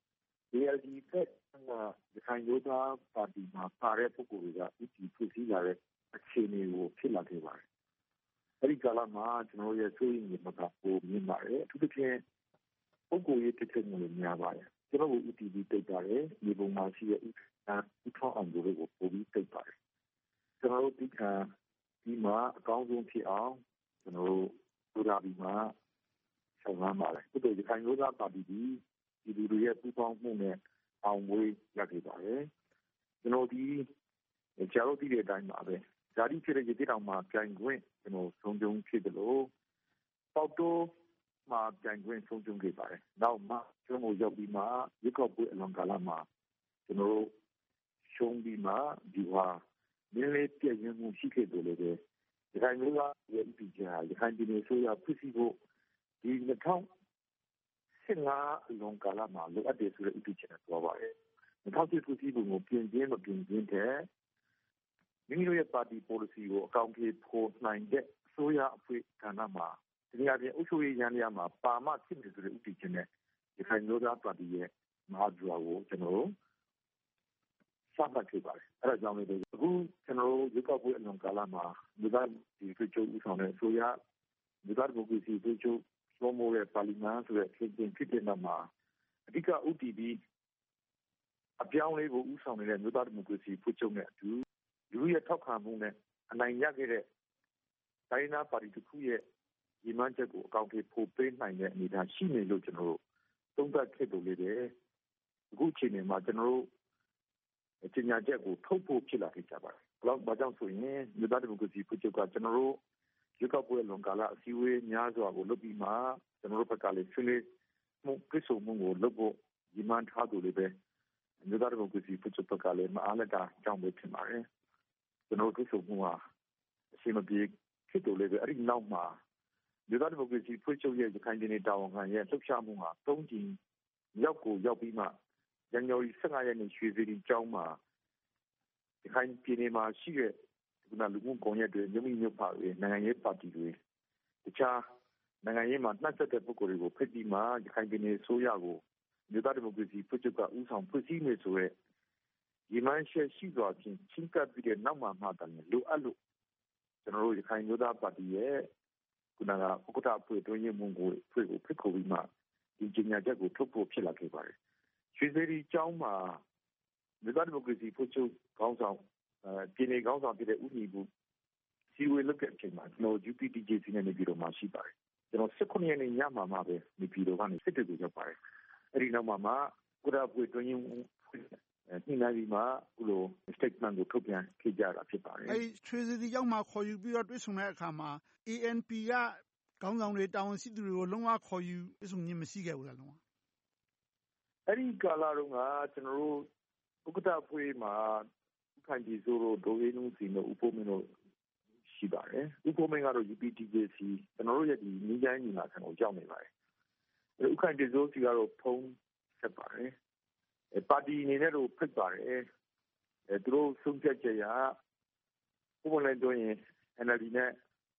A L D ဖက်ကရခိုင်မျိုးသားပါတီမှာပါတဲ့ပုဂ္ဂိုလ်တွေကဥတီဖွဲ့စည်းလာတဲ့အခြေအနေကိုဖြစ်လာခဲ့ပါတယ်။အဲဒီကာလမှာကျွန်တော်ရဲ့ဆိုရင်ဒီမှာပိုမြင်ပါတယ်။အထူးသဖြင့်ပုဂ္ဂိုလ်ရေးတစ်ချက်မျိုးများပါတယ်။ကျွန်တော်တို့ဥတီပြီးတိတ်ပါတယ်။ဒီပုံမှာရှိတဲ့ဥဥထောင်းအောင်တို့ကိုပိုပြီးတိတ်ပါတယ်။ကျွန်တော်တို့ဒီကဒီမှာအကောင်းဆုံးဖြစ်အောင်ကျွန်တော်တို့ဒူရာဘီမှာဆောင်ရမှာလေ။ဒီရခိုင်မျိုးသားပါတီဒီဒီလူတွေရဲ့ပူးပေါင်းမှုနဲ့အောင်ဝေးရခဲ့ပါတယ်။ကျွန်တော်ဒီကြားလို့ဒီတဲ့အတိုင်းပါပဲ။ဓာတိဖြစ်တဲ့ရည်တောင်မှာပြိုင်ခွင့်ကျွန်တော်ဆုံးဖြုံဖြစ်တယ်လို့ပေါတော့မှာပြိုင်ခွင့်ဆုံးဖြုံခဲ့ပါတယ်။နောက်မှကျွန်တော်ရောက်ပြီးမှရုပ်ောက်ပွဲအလွန်ကာလမှာကျွန်တော်ရှုံးပြီးမှဒီဟာနည်းလေးပြည့်ရမှုရှိခဲ့တယ်လို့ပဲရခိုင်မျိုးသားရဲ့အပြည်ကြားရခိုင်ပြည်နယ်ဆိုရဖြစ်စီဖို့ဒီနှစ်ထောင်ဆယ်ငါအလွန်ကာလမှာလိုအပ်တယ်ဆိုတဲ့အပြည်ကြားတော့ပါတယ်။နှစ်ထောင်ဖြစ်စီဖို့ကိုပြင်ပြင်းမပြင်ပြင်းတဲ့မိမိတို့ရဲ့ပါတီ policy ကိုအကောင့်ပြေဖို့နိုင်တဲ့အစိုးရအဖွဲ့ကဏ္ဍမှာဒီအပြင်အုပ်ချုပ်ရေးရန်ရမှာပါမဖြစ်နေဆိုတဲ့ဥတီချင်းနဲ့ရခိုင်မျိုးသားပါတီရဲ့မဟာဗျူဟာကိုကျွန်တော်တို့စပတ်ခဲ့ပါတယ်။အဲဒါကြောင့်လည်းအခုကျွန်တော်တို့ရုပ်ောက်ပွဲအလွန်ကာလမှာဒီကဒီပြည်ချုပ်ဦးဆောင်တဲ့အစိုးရဒီကဘုတ်စီပြည်ချုပ်စိုးမိုးတဲ့ပါလီမန်ဆိုတဲ့ဖြစ်တင်ဖြစ်တဲ့နောက်မှာအဓိကဥတီပြီးအပြောင်းလေးကိုဦးဆောင်နေတဲ့မြို့သားဒီမိုကရေစီဖွဲ့ချုပ်နဲ့အတူလူရဲ့ထောက်ခံမှုနဲ့အနိုင်ရခဲ့တဲ့တိုင်းနာပါတီတစ်ခုရဲ့ဒီမှန်ချက်ကိုအကောင့်တွေပို့ပေးနိုင်တဲ့အနေအထားရှိနေလို့ကျွန်တော်တို့သုံးသပ်ခဲ့လို့လေတဲ့အခုအချိန်မှာကျွန်တော်တို့အကျဉ်းချက်ကိုထုတ်ဖို့ဖြစ်လာခဲ့ကြပါတယ်။ဘလောက်ဘာကြောင့်ဆိုရင်မြို့သားဒီမိုကရေစီဖွဲ့ချုပ်ကကျွန်တော်တို့ရွေးကောက်ပွဲလွန်ကာလအစည်းအဝေးများစွာကိုလုပ်ပြီးမှကျွန်တော်တို့ဘက်ကလည်းဆွေးနွေးမှုပြည့်စုံမှုကိုလုပ်ဖို့ဒီမှန်ထားသူတွေပဲမြို့သားဒီမိုကရေစီဖွဲ့ချုပ်ဘက်ကလည်းမအားလက်တာကြောင့်ပဲဖြစ်ပါတယ်။ကျွန်တော်တို့ပြည့်စုံမှုဟာအရှိမပြေဖြစ်လို့လည်းအဲ့ဒီနောက်မှာမြို့သားဒီမိုကရေစီဖွဲ့ချုပ်ရဲ့ရခိုင်ပြည်နယ်တာဝန်ခံရဲ့လှုပ်ရှားမှုဟာသုံးကြိမ်ရောက်ကိုရောက်ပြီးမှဇန်နဝါရီဆယ့်ငါရက်နေ့ရွှေစီတီကျောင်းမှာရခိုင်ပြည်နယ်မှာရှိတဲ့ဒီကလူမှုကွန်ရက်တွေမြို့မိမြို့ဖတွေနိုင်ငံရေးပါတီတွေတခြားနိုင်ငံရေးမှာနှက်ဆက်တဲ့ပုဂ္ဂိုလ်တွေကိုဖိတ်ပြီးမှရခိုင်ပြည်နယ်ဆိုရကိုမြို့သားဒီမိုကရေစီဖွဲ့ချုပ်ကဦးဆောင်ဖွဲ့စည်းနေဆိုရဲဒီမှန်ရှက်ရှိစွာဖြင့်ချင်းကပ်ပြီးတဲ့နောက်မှာမှတည်းလိုအပ်လို့ကျွန်တော်တို့ရခိုင်မြို့သားပါတီရဲ့ခုနကဥက္ကဋ္ဌအဖွဲ့တွင်းရေးမှူးကိုဖွဲ့ကိုဖိတ်ခေါ်ပြီးမှဒီကြေညာချက်ကိုထုတ်ဖို့ဖြစ်လာခဲ့ပါတယ်။ရွှေစေတီကျောင်းမှာမြို့သားဒီမိုကရေစီဖွဲ့ချုပ်ခေါင်းဆောင်အဲပြည်နယ်ခေါင်းဆောင်ဖြစ်တဲ့ဦးညီဘူးစီဝေလုတ်တဲ့အချိန်မှာကျွန်တော် U P D J C နဲ့နေပြည်တော်မှာရှိပါတယ်။ကျွန်တော်၁၉ရက်နေ့ညမှာမှပဲနေပြည်တော်ကနေစစ်တွေကိုရောက်ပါတယ်။အဲဒီနောက်မှာမှကုရအဖွဲ့တွင်းရေးမှူးဒီနေ့ဒီမှာဘလို့ statement ကိုထုတ်ပြန်ခဲ့ကြတာဖြစ်ပါတယ်။အဲဒီရွှေစေတီကျောင်းမှာခေါ်ယူပြီးတော့တွေ့ဆုံတဲ့အခါမှာ A N P ကခေါင်းဆောင်တွေတာဝန်ရှိသူတွေကိုလုံးဝခေါ်ယူတွေ့ဆုံခြင်းမရှိခဲ့ဘူးလားလုံးဝအဲ့ဒီကာလတုန်းကကျွန်တော်တို့ဥက္ကဋ္ဌအဖွဲ့မှာခိုင်ပြည်စိုးတို့ဒိုဝေနုစီတို့ဥပမင်းတို့ရှိပါတယ်ဥပမင်းကတော့ U P D J C ကျွန်တော်တို့ရဲ့ဒီညီချိုင်းညီလာခံကိုကြောက်နေပါတယ်ဥခိုင်ပြည်စိုးစီကတော့ဖုန်းဆက်ပါတယ်ပါတီအနေနဲ့တော့ဖိတ်ပါတယ်အဲသူတို့ဆုံးဖြတ်ချက်ရဥပမာတော့ရင် N L D နဲ့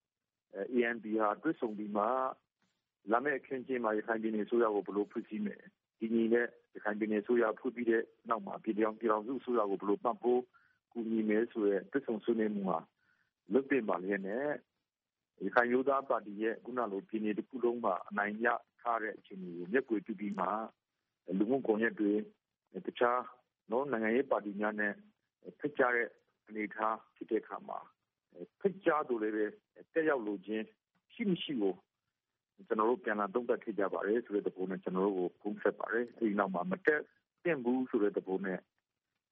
A N P ဟာတွေ့ဆုံပြီးမှလာမယ့်အခင်းကျင်းမှာရခိုင်ပြည်နယ်ဆိုရကိုဘယ်လိုဖွဲ့စည်းမယ်ဒီညီနဲ့ရခိုင်ပြည်နယ်ဆိုရဖွဲ့ပြီးတဲ့နောက်မှာပြည်ထောင်ပြည်ထောင်စုဆိုရကိုဘယ်လိုပတ်ဖို့ကူညီမယ်ဆိုရဲတွေ့ဆုံဆွေးနွေးမှုဟာလုပ်တင်ပါလေနဲ့ရခိုင်ရိုးသားပါတီရဲ့ခုနလိုပြည်နယ်တစ်ခုလုံးမှာအနိုင်ရထားတဲ့အခြေအနေကိုမျက်ကွယ်ပြုပြီးမှလူမှုကွန်ရက်တွေတခြားနော်နိုင်ငံရေးပါတီများနဲ့ဖိတ်ကြားတဲ့အနေအထားဖြစ်တဲ့အခါမှာဖိတ်ကြားသူလည်းပဲတက်ရောက်လို့ချင်းရှိမရှိကိုကျွန်တော်တို့ပြန်လာသုံးသပ်ခဲ့ကြပါတယ်ဆိုတဲ့သဘောနဲ့ကျွန်တော်တို့ကိုဖုန်းဆက်ပါတယ်အဲဒီနောက်မှာမတက်သင့်ဘူးဆိုတဲ့သဘောနဲ့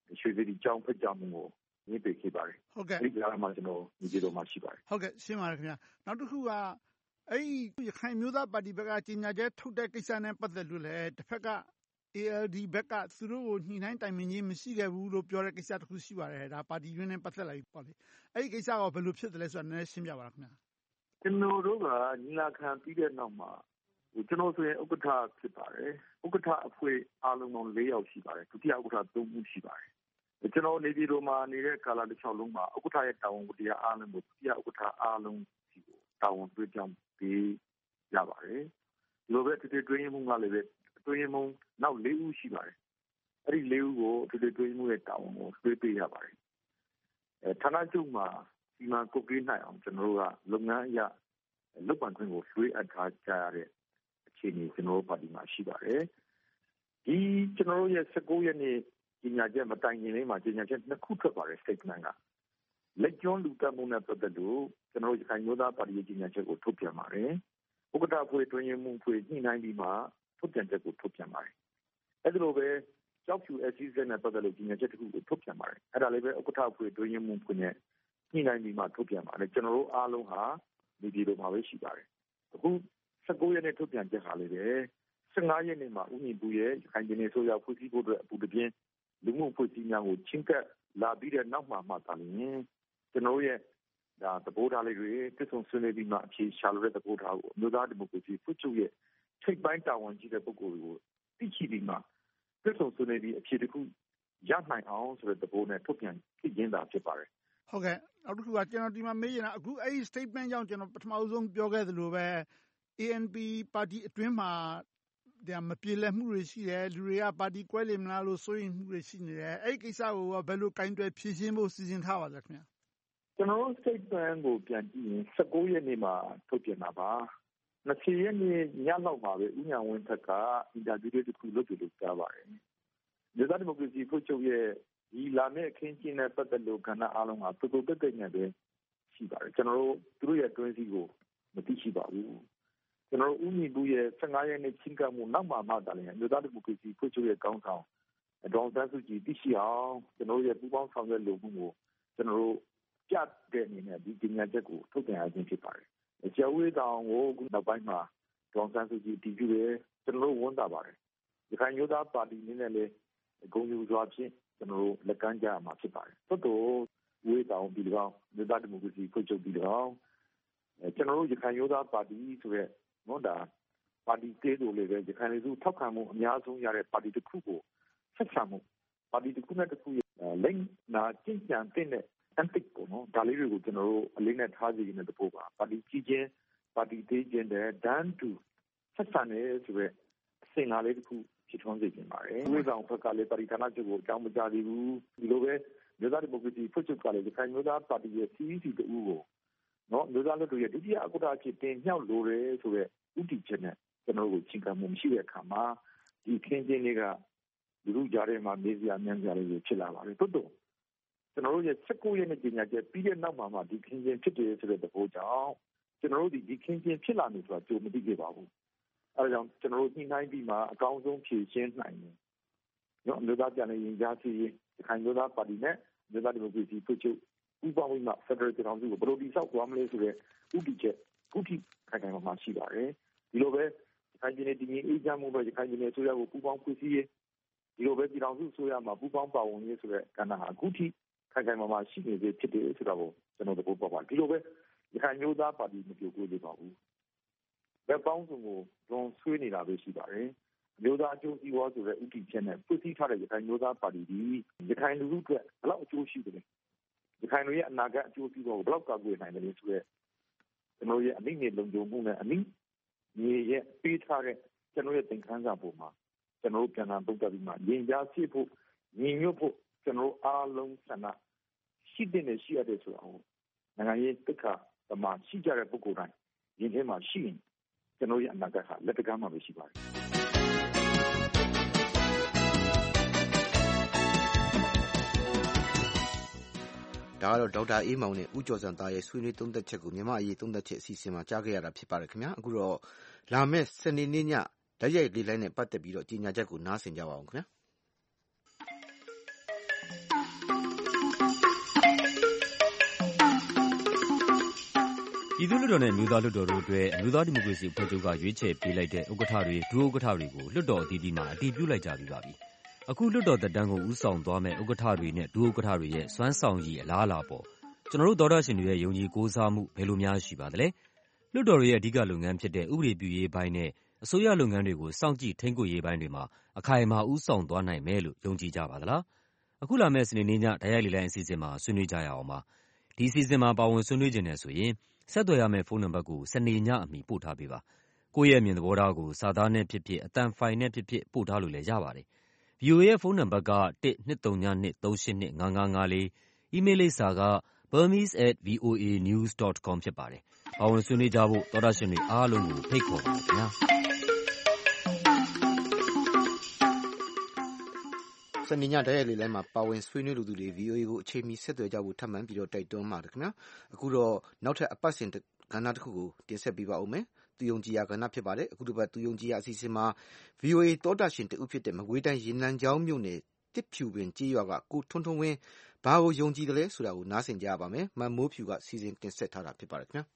ရွှေပြည်ကြောင်းဖက်ကြောင်းမှုကိုညှိပေးခဲ့ပါတယ်ဟုတ်ကဲ့ဒီကြားမှာကျွန်တော်ဒီလိုမှရှိပါတယ်ဟုတ်ကဲ့ရှင်းပါတယ်ခင်ဗျာနောက်တစ်ခုကအဲ့ဒီရခိုင်မျိုးသားပါတီဘက်ကကြီးညာချက်ထုတ်တဲ့ကိစ္စနဲ့ပတ်သက်လို့လည်းတစ်ဖက်က A L D ဘက်ကသူတို့ကိုညှိနှိုင်းတိုင်ပင်ခြင်းမရှိခဲ့ဘူးလို့ပြောတဲ့ကိစ္စတစ်ခုရှိပါတယ်ဒါပါတီရင်းနဲ့ပတ်သက်လာပြီပေါ့လေအဲ့ဒီကိစ္စကဘယ်လိုဖြစ်တယ်လဲဆိုတာနည်းနည်းရှင်းပြပါလားခင်ဗျာကျွန်တော်တို့ကညီလာခံပြီးတဲ့နောက်မှာကျွန်တော်ဆိုရင်ဥက္ကဋ္ဌဖြစ်ပါတယ်ဥက္ကဋ္ဌအဖွဲ့အားလုံးပေါင်း၄ယောက်ရှိပါတယ်ဒုတိယဥက္ကဋ္ဌ၃ဦးရှိပါတယ်ကျွန်တော်နေပြည်တော်မှာနေတဲ့ကာလတစ်လျှောက်လုံးမှာဥက္ကဋ္ဌရဲ့တာဝန်ဝတ္တရားအားလုံးကိုဒုတိယဥက္ကဋ္ဌအားလုံးစီကိုတာဝန်ပေးကြောင်းပေးရပါတယ်ဒီလိုပဲတတိတွင်းမှုကလည်းပဲတွင်းမှုနောက်၄ဦးရှိပါတယ်အဲ့ဒီ၄ဦးကိုတတိတွင်းမှုရဲ့တာဝန်ကိုပေးပေးရပါတယ်အဲဌာနချုပ်မှာဒီမှာကုတ်ကိနိုင်အောင်ကျွန်တော်တို့ကလုပ်ငန်းအရလုပ်ပိုင်ခွင့်ကိုလွှဲအပ်ထားကြရတဲ့အခြေအနေကျွန်တော်တို့ပါတီမှာရှိပါတယ်ဒီကျွန်တော်တို့ရဲ့၁၉ရက်နေ့ကြီးညာချက်မတိုင်ခင်လေးမှာကြီးညာချက်နှစ်ခုထွက်ပါတယ် statement ကလက်ကျွန်းလူတက်မှုနဲ့ပတ်သက်လို့ကျွန်တော်တို့ရခိုင်မျိုးသားပါတီရဲ့ကြီးညာချက်ကိုထုတ်ပြန်ပါတယ်ဥက္ကဋ္ဌဖွဲ့တွင်ရင်မှုဖွဲ့ညှိနှိုင်းပြီးမှထုတ်ပြန်ချက်ကိုထုတ်ပြန်ပါတယ်အဲ့ဒါလိုပဲကြောက်ဖြူ S C Z နဲ့ပတ်သက်လို့ကြီးညာချက်တစ်ခုကိုထုတ်ပြန်ပါတယ်အဲ့ဒါလည်းပဲဥက္ကဋ္ဌဖွဲ့တွင်ရင်မှုဖွဲ့နဲ့ညှိနှိုင်းပြီးမှထုတ်ပြန်ပါတယ်ကျွန်တော်တို့အားလုံးဟာဒီဒီလိုမှာပဲရှိပါတယ်အခု၁၉ရက်နေ့ထုတ်ပြန်ချက်ဟာလည်းပဲ၁၅ရက်နေ့မှာဥညီဘူးရဲ့ရခိုင်ပြည်နယ်ဆိုရဖွဲ့စည်းဖို့အတွက်အပူတပြင်းလူမှုဖွဲ့စည်းများကိုချင်းကပ်လာပြီးတဲ့နောက်မှာမှသာလျှင်ကျွန်တော်ရဲ့ဒါသဘောထားလေးတွေတစ်ဆုံဆွေးနွေးပြီးမှအဖြေရှာလို့တဲ့သဘောထားကိုအမျိုးသားဒီမိုကရေစီဖွဲ့ချုပ်ရဲ့ထိပ်ပိုင်းတာဝန်ကြီးတဲ့ပုဂ္ဂိုလ်တွေကိုသိရှိပြီးမှတစ်ဆုံဆွေးနွေးပြီးအဖြေတစ်ခုရနိုင်အောင်ဆိုတဲ့သဘောနဲ့ထုတ်ပြန်ဖြစ်ရင်းသာဖြစ်ပါတယ်ဟုတ်ကဲ့နောက်တစ်ခုကကျွန်တော်ဒီမှာမေးချင်တာအခုအဲ့ဒီ statement ကြောင့်ကျွန်တော်ပထမဆုံးပြောခဲ့သလိုပဲ A N P ပါတီအတွင်းမှာဒါမပြေလည်မှုတွေရှိတယ်လူတွေကပါတီကွဲလေမလားလို့စိုးရိမ်မှုတွေရှိနေတယ်အဲ့ဒီကိစ္စကိုဘယ်လိုကင်တွယ်ဖြေရှင်းဖို့စီစဉ်ထားပါလဲခင်ဗျာကျွန်တော် statement ကိုပြန်ကြည့်ရင်၁၉ရက်နေ့မှာထုတ်ပြန်တာပါ၂၀ရက်နေ့ညလောက်မှာပဲဥညာဝင်းထက်ကအင်တာဗျူးတွေတစ်ခုလုပ်ကြလို့ကြားပါတယ်ဒေသဒီမိုကရေစီဖွဲ့ချုပ်ရဲ့ဒီလာမယ့်အခင်းကျင်းတဲ့ပတ်သက်လို့ကဏ္ဍအားလုံးကတူတူတက်တက်နဲ့ပဲရှိပါတယ်ကျွန်တော်တို့သူတို့ရဲ့တွင်းစည်းကိုမသိရှိပါဘူးကျွန်တော်တို့ဥညီဘူးရဲ့၁၅ရက်နေ့ချင်းကမှုနောက်မှမှသာလည်းဒေသဒီမိုကရေစီဖွဲ့ချုပ်ရဲ့ကောင်းဆောင်ဒေါ်စန်းစုကြည်သိရှိအောင်ကျွန်တော်ရဲ့ပူးပေါင်းဆောင်ရွက်လိုမှုကိုကျွန်တော်တို့ပြတဲ့အနေနဲ့ဒီကြေညာချက်ကိုထုတ်ပြန်ရခြင်းဖြစ်ပါတယ်။ကျော်ဝေးတောင်ကိုနောက်ပိုင်းမှာဒေါ်စန်းစုကြည်တည်ပြုတယ်ကျွန်တော်တို့ဝန်တာပါတယ်။ရခိုင်မျိုးသားပါတီနဲ့လည်းဂုဏ်ယူစွာဖြင့်ကျွန်တော်တို့လက်ကမ်းကြရမှာဖြစ်ပါတယ်။သို့တော့ဝေးတောင်ပြီးတော့ဒေသဒီမိုကရေစီဖွဲ့ချုပ်ပြီးတော့ကျွန်တော်တို့ရခိုင်မျိုးသားပါတီဆိုရဲနော်ဒါပါတီတေးတို့လည်းပဲရခိုင်လူထုထောက်ခံမှုအများဆုံးရတဲ့ပါတီတစ်ခုကိုဆက်ဆံမှုပါတီတစ်ခုနဲ့တစ်ခုလိမ့်နာကျင့်ကြံတဲ့antic ကိုနော်ဒါလေးတွေကိုကျွန်တော်တို့အလေးနဲ့ထားစီနေတဲ့တပိုးပါပါတီကြီးချင်းပါတီသေးချင်းတဲ့ဒန်းတူဆက်ဆံနေဆိုရဲအစဉ်လာလေးတစ်ခုဖြစ်ထွန်းစေချင်ပါတယ်ဝိဇောင်ဘက်ကလည်းပါတီဌာနချုပ်ကိုအကြောင်းမကြားသေးဘူးဒီလိုပဲမြို့သားဒီမိုကရေစီဖွဲ့ချုပ်ကလည်းရခိုင်မြို့သားပါတီရဲ့ C E C တူကိုနော်မြို့သားလက်တို့ရဲ့ဒုတိယဥက္ကဋ္ဌဖြစ်တင်မြောက်လိုတယ်ဆိုရဲဥတီချက်နဲ့ကျွန်တော်တို့ချင်းကမှုမရှိတဲ့အခါမှာဒီခင်းချင်းတွေကလူလူကြားထဲမှာမေးစရာအများကြီးလေးဖြစ်လာပါတယ်တိုးတိုးကျွန်တော်တို့ရဲ့၁၉ရက်နေ့ညချက်ပြီးတဲ့နောက်မှာမှဒီခင်းချင်းဖြစ်တယ်ဆိုတဲ့သဘောကြောင့်ကျွန်တော်တို့ဒီဒီခင်းချင်းဖြစ်လာနေဆိုတာကြိုမသိခဲ့ပါဘူးအဲဒါကြောင့်ကျွန်တော်တို့ညှိနှိုင်းပြီးမှအကောင်းဆုံးဖြေရှင်းနိုင်တယ်နော်လူသားပြန်နေရင်ကြားစီရခိုင်လူသားပါတီနဲ့လူသားဒီမိုကရေစီဖွဲ့ချုပ်ဥပဒေမှာ Federal ပြည်ထောင်စုကိုဘယ်လိုတည်ဆောက်သွားမလဲဆိုတဲ့ဥတီချက်ဥတီခိုင်ခိုင်မာမာရှိပါတယ်ဒီလိုပဲရခိုင်ပြည်နယ်တည်ငြိမ်အေးချမ်းမှုပဲရခိုင်ပြည်နယ်ဆိုရကိုပူးပေါင်းဖွဲ့စည်းရေးဒီလိုပဲပြည်ထောင်စုဆိုရမှာပူးပေါင်းပါဝင်ရေးဆိုတဲ့ကဏ္ဍဟာအခုထိခိုင်ခိုင်မာမာရှိနေသေးဖြစ်တယ်ဆိုတာကိုကျွန်တော်တို့ပေါ်ပါဒီလိုပဲရခိုင်မျိုးသားပါတီမပြုတ်ကိုသေးပါဘူးဘယ်ပေါင်းစုံကိုလွန်ဆွေးနေတာပဲရှိပါတယ်မျိုးသားအကျိုးစီးပွားဆိုတဲ့ဥတီချက်နဲ့ဖွဲ့စည်းထားတဲ့ရခိုင်မျိုးသားပါတီဒီရခိုင်လူထုအတွက်ဘယ်လောက်အကျိုးရှိတယ်ရခိုင်လူရဲ့အနာဂတ်အကျိုးစီးပွားကိုဘယ်လောက်ကာကွယ်နိုင်တယ်ဆိုတဲ့ကျွန်တော်ရဲ့အမိန့်နဲ့လုံခြုံမှုနဲ့အမိမြေရဲ့ပေးထားတဲ့ကျွန်တော်ရဲ့သင်ခန်းစာပုံမှာကျွန်တော်တို့ပြန်လာပုတ်တက်ပြီးမှရင်ကြားရှိဖို့ညီညွတ်ဖို့ကျွန်တော်အားလုံးဆန္ဒရှိတဲ့နဲ့ရှိရတဲ့ဆိုတော့နိုင်ငံရေးတက်ခါတမရှိကြတဲ့ပုဂ္ဂိုလ်တိုင်းရင်ထဲမှာရှိရင်ကျွန်တော်ရဲ့အနာဂတ်ဟာလက်တကမ်းမှာပဲရှိပါတယ်ဒါကတော့ဒေါက်တာအေးမောင်နဲ့ဦးကျော်စံသားရဲ့ဆွေးနွေးသုံးသပ်ချက်ကိုမြန်မာအရေးသုံးသပ်ချက်အစီအစဉ်မှာကြားခဲ့ရတာဖြစ်ပါတယ်ခင်ဗျာအခုတော့လာမယ့်စနေနေ့ညဓာတ်ရိုက်လေးလိုင်းနဲ့ပတ်သက်ပြီးတော့ကြေညာချက်ကိုနားဆင်ကြပါအောင်ခင်ဗျာပြည်သူ့လွှတ်တော်နဲ့အမျိုးသားလွှတ်တော်တို့အတွက်အမျိုးသားဒီမိုကရေစီအဖွဲ့ချုပ်ကရွေးချယ်ပေးလိုက်တဲ့ဥက္ကဋ္ဌတွေဒုဥက္ကဋ္ဌတွေကိုလွှတ်တော်အသီးသီးမှာအတည်ပြုလိုက်ကြပြီးပါပြီ။အခုလွှတ်တော်သက်တမ်းကိုဦးဆောင်သွားမယ့်ဥက္ကဋ္ဌတွေနဲ့ဒုဥက္ကဋ္ဌတွေရဲ့စွမ်းဆောင်ရည်အလားအလာပေါ်ကျွန်တော်တို့သောတရှင်တွေရဲ့ယုံကြည်ကိုးစားမှုဘယ်လိုများရှိပါသလဲ။လွှတ်တော်ရဲ့အဓိကလုပ်ငန်းဖြစ်တဲ့ဥပဒေပြုရေးပိုင်းနဲ့အစိုးရလုပ်ငန်းတွေကိုစောင့်ကြည့်ထိန်းကွပ်ရေးပိုင်းတွေမှာအခိုင်အမာဦးဆောင်သွားနိုင်မယ်လို့ယုံကြည်ကြပါသလား။အခုလာမယ့်စနေနေ့ညတိုက်ရိုက်လေလံအစီအစဉ်မှာဆွေးနွေးကြရအောင်ပါ။ဒီအစီအစဉ်မှာပါဝင်ဆွေးနွေးခြင်းနဲ့ဆိုရင်ဆက်သွယ်ရမယ့်ဖုန်းနံပါတ်ကိုစနေညအမီပို့ထားပေးပါ။ကိုယ့်ရဲ့အမြင်သဘောထားကိုစာသားနဲ့ဖြစ်ဖြစ်အသံဖိုင်နဲ့ဖြစ်ဖြစ်ပို့ထားလို့လည်းရပါတယ်။ ဗွီအိုအေ ရဲ့ဖုန်းနံပါတ်ကone two two two two three eight two five five four အီးမေးလ်လိပ်စာက burmese at voa news dot com ဖြစ်ပါတယ်။ပါဝင်ဆွေးနွေးကြဖို့သောတရှင်တွေအားလုံးကိုဖိတ်ခေါ်ပါတယ်ခင်ဗျာ။စနေညတိုက်ရိုက်လေလိုင်းမှာပါဝင်ဆွေးနွေးလူသူတွေ ဗွီအိုအေ ကိုအချိန်မီဆက်သွယ်ကြဖို့ထပ်မံပြီးတော့တိုက်တွန်းပါတယ်ခင်ဗျာအခုတော့နောက်ထပ်အပတ်စဉ်ကဏ္ဍတစ်ခုကိုတင်ဆက်ပေးပါဦးမယ်သူယုံကြည်ရာကဏ္ဍဖြစ်ပါတယ်အခုတစ်ပတ်သူယုံကြည်ရာအစီအစဉ်မှာ ဗွီအိုအေ သောတာရှင်တဦးဖြစ်တဲ့မကွေးတိုင်းရေနံချောင်းမြို့နယ်တစ်ဖြူပင်ကြေးရွာကကိုထွန်းထွန်းဝင်းဘာကိုယုံကြည်တယ်လဲဆိုတာကိုနားဆင်ကြရပါမယ်မမိုးဖြူကစီစဉ်တင်ဆက်ထားတာဖြစ်ပါတယ်ခင်ဗျာ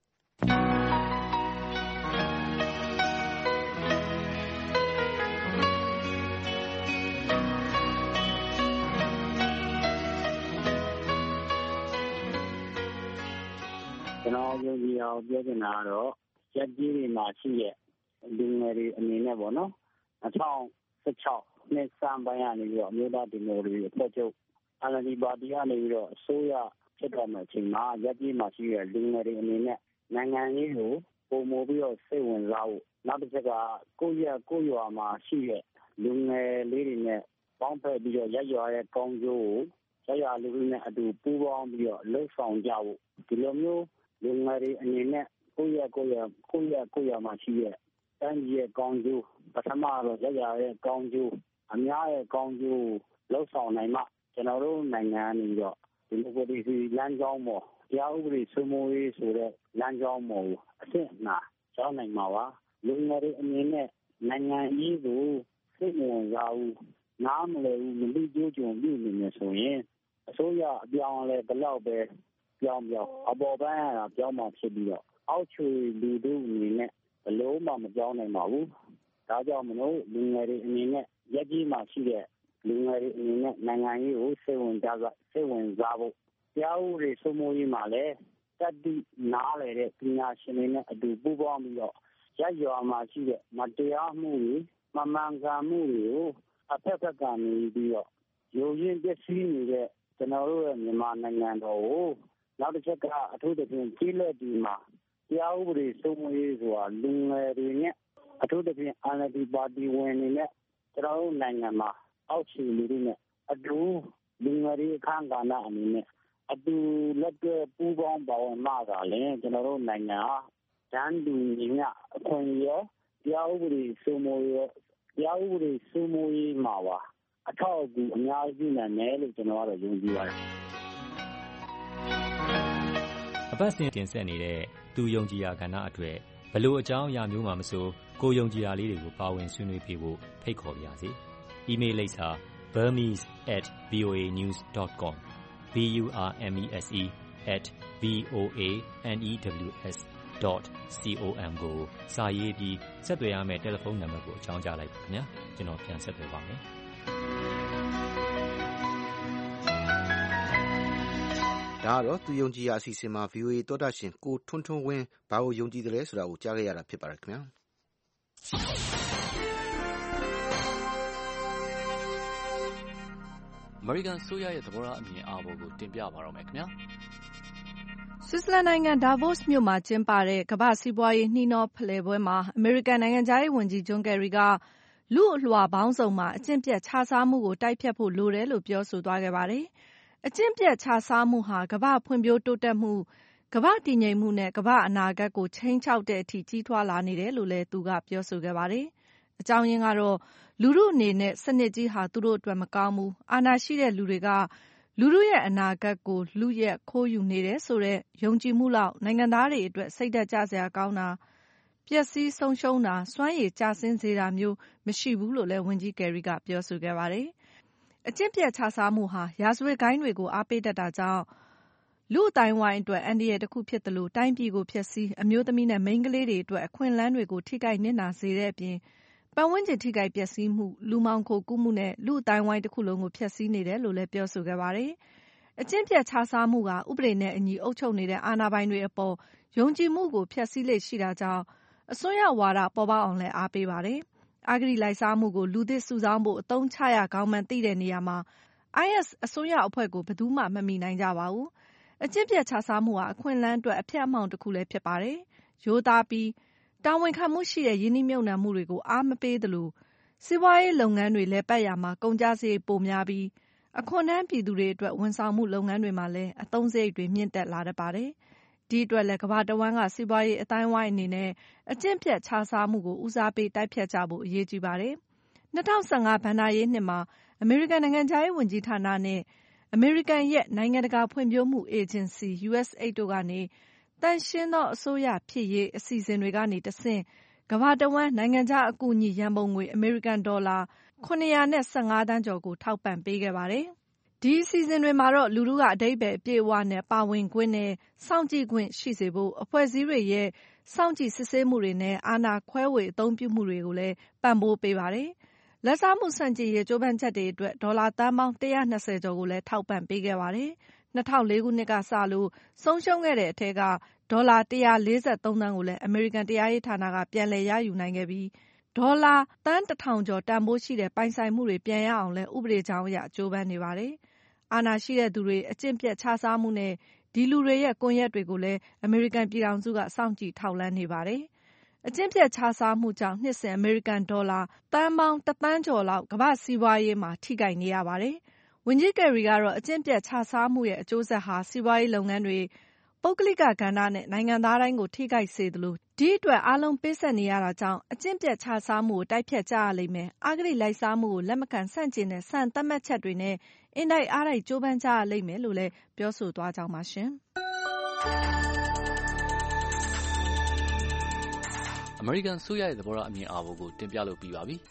ကျွန်တော်ယုံကြည်အောင်ပြောချင်တာကတော့ရက်ကြီးတွေမှာရှိတဲ့လူငယ်တွေအနေနဲ့ပေါ့နော်၂၀၁၆နှစ်စံပိုင်းကနေပြီးတော့အမျိုးသားဒီမိုကရေစီအဖွဲ့ချုပ် အန် အယ်လ် ဒီ ပါတီကနေပြီးတော့အစိုးရဖြစ်တော်မယ့်အချိန်မှာရက်ကြီးမှာရှိတဲ့လူငယ်တွေအနေနဲ့နိုင်ငံရေးကိုပုံမူပြီးတော့စိတ်ဝင်စားဖို့နောက်တစ်ချက်ကကိုယ့်ရဲ့ကိုယ့်ရွာမှာရှိတဲ့လူငယ်လေးတွေနဲ့ပေါင်းဖက်ပြီးတော့ရက်ရွာရဲ့ကောင်းကျိုးကိုရက်ရွာလူတွေနဲ့အတူပူးပေါင်းပြီးတော့လှုပ်ဆောင်ကြဖို့ဒီလိုမျိုးလူငယ်တွေအနေနဲ့ကိုယ့်ရဲ့ကိုယ့်ရဲ့ကိုယ့်ရဲ့ကိုယ့်ရဲ့မှာရှိတဲ့တန်းကြီးရဲ့ကောင်းကျိုးပထမတော့ရက်ရွာရဲ့ကောင်းကျိုးအများရဲ့ကောင်းကျိုးလှုပ်ဆောင်နိုင်မှကျွန်တော်တို့နိုင်ငံနေတော့ဒီမိုကရေစီလမ်းကြောင်းပေါ်တရားဥပဒေစိုးမိုးရေးဆိုတဲ့လမ်းကြောင်းပေါ်အဆင့်အနာရောက်နိုင်မှာပါလူငယ်တွေအနေနဲ့နိုင်ငံရေးကိုစိတ်ဝင်စားဘူးနားမလည်ဘူးမသိကြုံကြုံပြုနေနေဆိုရင်အစိုးရအပြောင်းအလဲဘယ်လောက်ပဲပြောင်းပြောင်းအပေါ်ပန်းရတာပြောင်းမှဖြစ်ပြီးတော့အောက်ခြေလူတို့အနေနဲ့ဘယ်လို့မှမပြောင်းနိုင်ပါဘူးဒါကြောင့်မလို့လူငယ်တွေအနေနဲ့ရက်ကြီးမှရှိတဲ့လူငယ်တွေအနေနဲ့နိုင်ငံရေးကိုစိတ်ဝင်စားစိတ်ဝင်စားဖို့တရားဥပဒေစိုးမိုးရေးမှာလည်းတတ်သိနားလည်တဲ့ပညာရှင်တွေနဲ့အတူပူးပေါင်းပြီးတော့ရက်ရွာမှာရှိတဲ့မတရားမှုတွေမမှန်ကန်မှုတွေကိုအဖက်ဖက်ကနေပြီးတော့ရုံရင်ပျက်စီးနေတဲ့ကျွန်တော်တို့ရဲ့မြန်မာနိုင်ငံတော်ကိုနောက်တစ်ချက်ကအထူးသဖြင့်ကြီးလက်ဒီမှာတရားဥပဒေစိုးမိုးရေးဆိုတာလူငယ်တွေနဲ့အထူးသဖြင့် အန် အယ်လ် ဒီ ပါတီဝင်တွေနဲ့ကျွန်တော်တို့နိုင်ငံမှာအောက်ခြေလူတွေနဲ့အတူလူငယ်တွေအခမ်းကဏ္ဍအနေနဲ့အတူလက်တွဲပူးပေါင်းပါဝင်မှသာလျှင်ကျွန်တော်တို့နိုင်ငံဟာတန်းတူညီမျှအခွင့်အရေးတရားဥပဒေစိုးမိုးရေးတရားဥပဒေစိုးမိုးရေးမှာပါအထောက်အကူအများကြီးနိုင်တယ်လို့ကျွန်တော်ကတော့ယုံကြည်ပါတယ်အပတ်စဉ်တင်ဆက်နေတဲ့သူယုံကြည်ရာကဏ္ဍအတွက်ဘလို့အကြောင်းအရာမျိုးမှမဆိုကိုယုံကြည်ရာလေးတွေကိုပါဝင်ဆွေးနွေးပြဖို့ဖိတ်ခေါ်ပါရစေ။ အီးမေးလ်လိပ်စာ burmese at voa news dot com b u r m e s e at v o a n e w s dot com ကိုစာရေးပြီးဆက်သွယ်ရမယ့်တယ်လီဖုန်းနံပါတ်ကိုအကြောင်းကြားလိုက်ပါခင်ဗျာ။ကျွန်တော်ပြန်ဆက်သွယ်ပါမယ်။ဒါကတော့သူယုံကြည်ရာအစီအစဉ်မှာ ဗွီအိုအေ သောတာရှင်ကိုထွန်းထွန်းဝင်းဘာကိုယုံကြည်တယ်လဲဆိုတာကိုကြားခဲ့ရတာဖြစ်ပါတယ်ခင်ဗျာအမေရိကန်ဆိုရရဲ့သဘောထားအမြင်အာဘော်ကိုတင်ပြပါတော့မယ်ခင်ဗျာဆွစ်ဇာလန်နိုင်ငံဒါဗို့စ်မြို့မှာကျင်းပတဲ့ကမ္ဘာ့စီးပွားရေးနှီးနှောဖလှယ်ပွဲမှာအမေရိကန်နိုင်ငံခြားရေးဝန်ကြီးဂျွန်ကယ်ရီကလူအလွှာပေါင်းစုံမှာအကျင့်ပျက်ခြစားမှုကိုတိုက်ဖျက်ဖို့လိုတယ်လို့ပြောဆိုသွားခဲ့ပါတယ်။အကျင့်ပျက်ခြစားမှုဟာကမ္ဘာ့ဖွံ့ဖြိုးတိုးတက်မှုကမ္ဘာ့တည်ငြိမ်မှုနဲ့ကမ္ဘာ့အနာဂတ်ကိုခြိမ်းခြောက်တဲ့အထိကြီးထွားလာနေတယ်လို့လည်းသူကပြောဆိုခဲ့ပါတယ်။အကြောင်းရင်းကတော့လူထုအနေနဲ့စနစ်ကြီးဟာသူတို့အတွက်မကောင်းဘူး။အာဏာရှိတဲ့လူတွေကလူထုရဲ့အနာဂတ်ကိုလုယက်ခိုးယူနေတယ်ဆိုတဲ့ယုံကြည်မှုလောက်နိုင်ငံသားတွေအတွက်စိတ်ဓာတ်ကျစရာကောင်းတာပျက်စီးဆုံးရှုံးတာစွမ်းရည်ကျဆင်းစေတာမျိုးမရှိဘူးလို့လည်းဝန်ကြီးကယ်ရီကပြောဆိုခဲ့ပါတယ်။အကျင့်ပျက်ခြစားမှုဟာရာဇဝတ်ဂိုဏ်းတွေကိုအားပေးတတ်တာကြောင့်လူအတိုင်းဝိုင်းအတွက်အန္တရာယ်တစ်ခုဖြစ်တယ်လို့တိုင်းပြည်ကိုဖျက်ဆီးအမျိုးသမီးနဲ့မိန်းကလေးတွေအတွက်အခွင့်အလမ်းတွေကိုထိခိုက်နစ်နာစေတဲ့အပြင်ပတ်ဝန်းကျင်ထိခိုက်ပျက်စီးမှုလူမောင်ခိုကူးမှုနဲ့လူအတိုင်းဝိုင်းတစ်ခုလုံးကိုဖျက်ဆီးနေတယ်လို့လည်းပြောဆိုခဲ့ပါတယ်။အကျင့်ပျက်ခြစားမှုကဥပဒေနဲ့အညီအုပ်ချုပ်နေတဲ့အာဏာပိုင်တွေအပေါ်ယုံကြည်မှုကိုဖျက်ဆီးလေ့ရှိတာကြောင့်အစွန်းရောက်ဝါဒပေါ်ပေါက်အောင်လည်းအားပေးပါတယ်။အဂတိလိုက်စားမှုကိုလူသစ်စုဆောင်းဖို့အသုံးချရကောင်းမှန်းသိတဲ့နေရာမှာ I S အစွန်းရောက်အဖွဲ့ကိုဘယ်သူမှမမီနိုင်ကြပါဘူး။အကျင့်ပျက်ခြစားမှုဟာအခွင့်အလမ်းအတွက်အဖျက်အမှောင့်တစ်ခုလည်းဖြစ်ပါတယ်။ရိုးသားပြီးတာဝန်ခံမှုရှိတဲ့ယင်းနှိမ့်မြုပ်နှံမှုတွေကိုအားမပေးသလိုစီးပွားရေးလုပ်ငန်းတွေလည်းပတ်ရမှာကုန်ကျစရိတ်ပိုများပြီးအခွန်ထမ်းပြည်သူတွေအတွက်ဝန်ဆောင်မှုလုပ်ငန်းတွေမှာလည်းအသုံးစရိတ်တွေမြင့်တက်လာတတ်ပါတယ်။ဒီအတွက်လည်းကမ္ဘာတဝန်းကစီးပွားရေးအတိုင်းဝိုင်းအနေနဲ့အကျင့်ပျက်ခြစားမှုကိုဦးစားပေးတိုက်ဖျက်ကြဖို့အရေးကြီးပါတယ်။၂၀၁၅ဘဏ္ဍာရေးနှစ်မှာအမေရိကန်နိုင်ငံခြားရေးဝန်ကြီးဌာနနဲ့အမေရိကန်ရဲ့နိုင်ငံတကာဖွံ့ဖြိုးမှုအေဂျင်စီ U S A I D တို့ကနေတန်ရှင်းသောအစိုးရဖြစ်ရေးအစီအစဉ်တွေကနေတဆင့်ကမ္ဘာတဝန်းနိုင်ငံခြားအကူအညီရန်ပုံငွေအမေရိကန်ဒေါ်လာခုနှစ်ရာနဲ့ဆယ့်ငါးသန်းကျော်ကိုထောက်ပံ့ပေးခဲ့ပါတယ်။ဒီအစီအစဉ်တွေမှာတော့လူထုကအဓိပ္ပာယ်အပြည့်အဝနဲ့ပါဝင်ခွင့်နဲ့စောင့်ကြည့်ခွင့်ရှိစေဖို့အဖွဲ့အစည်းတွေရဲ့စောင့်ကြည့်စစ်ဆေးမှုတွေနဲ့အာဏာခွဲဝေအသုံးပြုမှုတွေကိုလည်းပံ့ပိုးပေးပါတယ်။လက်စားမှုဆန့်ကျင်ရေးကြိုးပမ်းချက်တွေအတွက်ဒေါ်လာသန်းပေါင်းတစ်ရာနှစ်ဆယ်ကျော်ကိုလည်းထောက်ပံ့ပေးခဲ့ပါတယ်။၂၀၀၄ခုနှစ်ကစလို့ဆုံးရှုံးခဲ့တဲ့အထက်ကဒေါ်လာတစ်ရာလေးဆယ်သုံးသန်းကိုလည်းအမေရိကန်တရားရေးဌာနကပြန်လည်ရယူနိုင်ခဲ့ပြီးဒေါ်လာသန်းတစ်ထောင်ကျော်တန်ဖိုးရှိတဲ့ပိုင်ဆိုင်မှုတွေပြန်ရအောင်လည်းဥပဒေကြောင်းအရကြိုးပမ်းနေပါတယ်။အာဏာရှိတဲ့သူတွေအကျင့်ပျက်ခြစားမှုနဲ့ဒီလူတွေရဲ့ကွန်ရက်တွေကိုလည်းအမေရိကန်ပြည်ထောင်စုကစောင့်ကြည့်ထောက်လှမ်းနေပါတယ်။အကျင့်ပျက်ခြစားမှုကြောင့်နှစ်စဉ်အမေရိကန်ဒေါ်လာသန်းပေါင်းတစ်သန်းကျော်လောက်ကမ္ဘာ့စီးပွားရေးမှာထိခိုက်နေရပါတယ်။ဝန်ကြီးကယ်ရီကတော့အကျင့်ပျက်ခြစားမှုရဲ့အကျိုးဆက်ဟာစီးပွားရေးလုပ်ငန်းတွေပုဂ္ဂလိကကဏ္ဍနဲ့နိုင်ငံသားတိုင်းကိုထိခိုက်စေသလိုဒီအတွက်အားလုံးပေးဆက်နေရတာကြောင့်အကျင့်ပျက်ခြစားမှုကိုတိုက်ဖျက်ကြရလိမ့်မယ်။အဂတိလိုက်စားမှုကိုလက်မခံဆန့်ကျင်တဲ့စံသတ်မှတ်ချက်တွေနဲ့အင်တိုက်အားတိုက်ကြိုးပမ်းကြရလိမ့်မယ်လို့လည်းပြောဆိုသွားကြောင်းပါရှင်။အမေရိကန်ဆိုရရဲ့သဘောထားအမြင်အာဘော်ကိုတင်ပြလို့ပြီးပါပြီ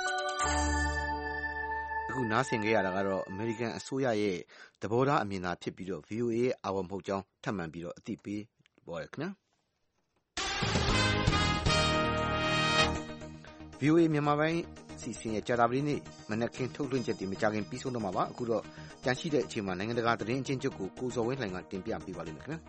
။အခုနားဆင်ခဲ့ရတာကတော့အမေရိကန်အစိုးရရဲ့သဘောထားအမြင်သာဖြစ်ပြီးတော့ V O A ရဲ့အာဘော်မဟုတ်ကြောင်းထပ်မံပြီးတော့အသိပေးပေါ်ရခင်ဗျာ။ V O A မြန်မာပိုင်းစီစဉ်ရဲ့ကြာသပတေးနေ့မနက်ခင်းထုတ်လွှင့်ချက်တွေမကြခင်ပြီးဆုံးတော့မှာပါအခုတော့ကြန့်ရှိတဲ့အချိန်မှာနိုင်ငံတကာသတင်းအချင်းချုပ်ကိုကိုစော်ဝင်းလှိုင်ကတင်ပြပေးပါလိမ့်မယ်ခင်ဗျာ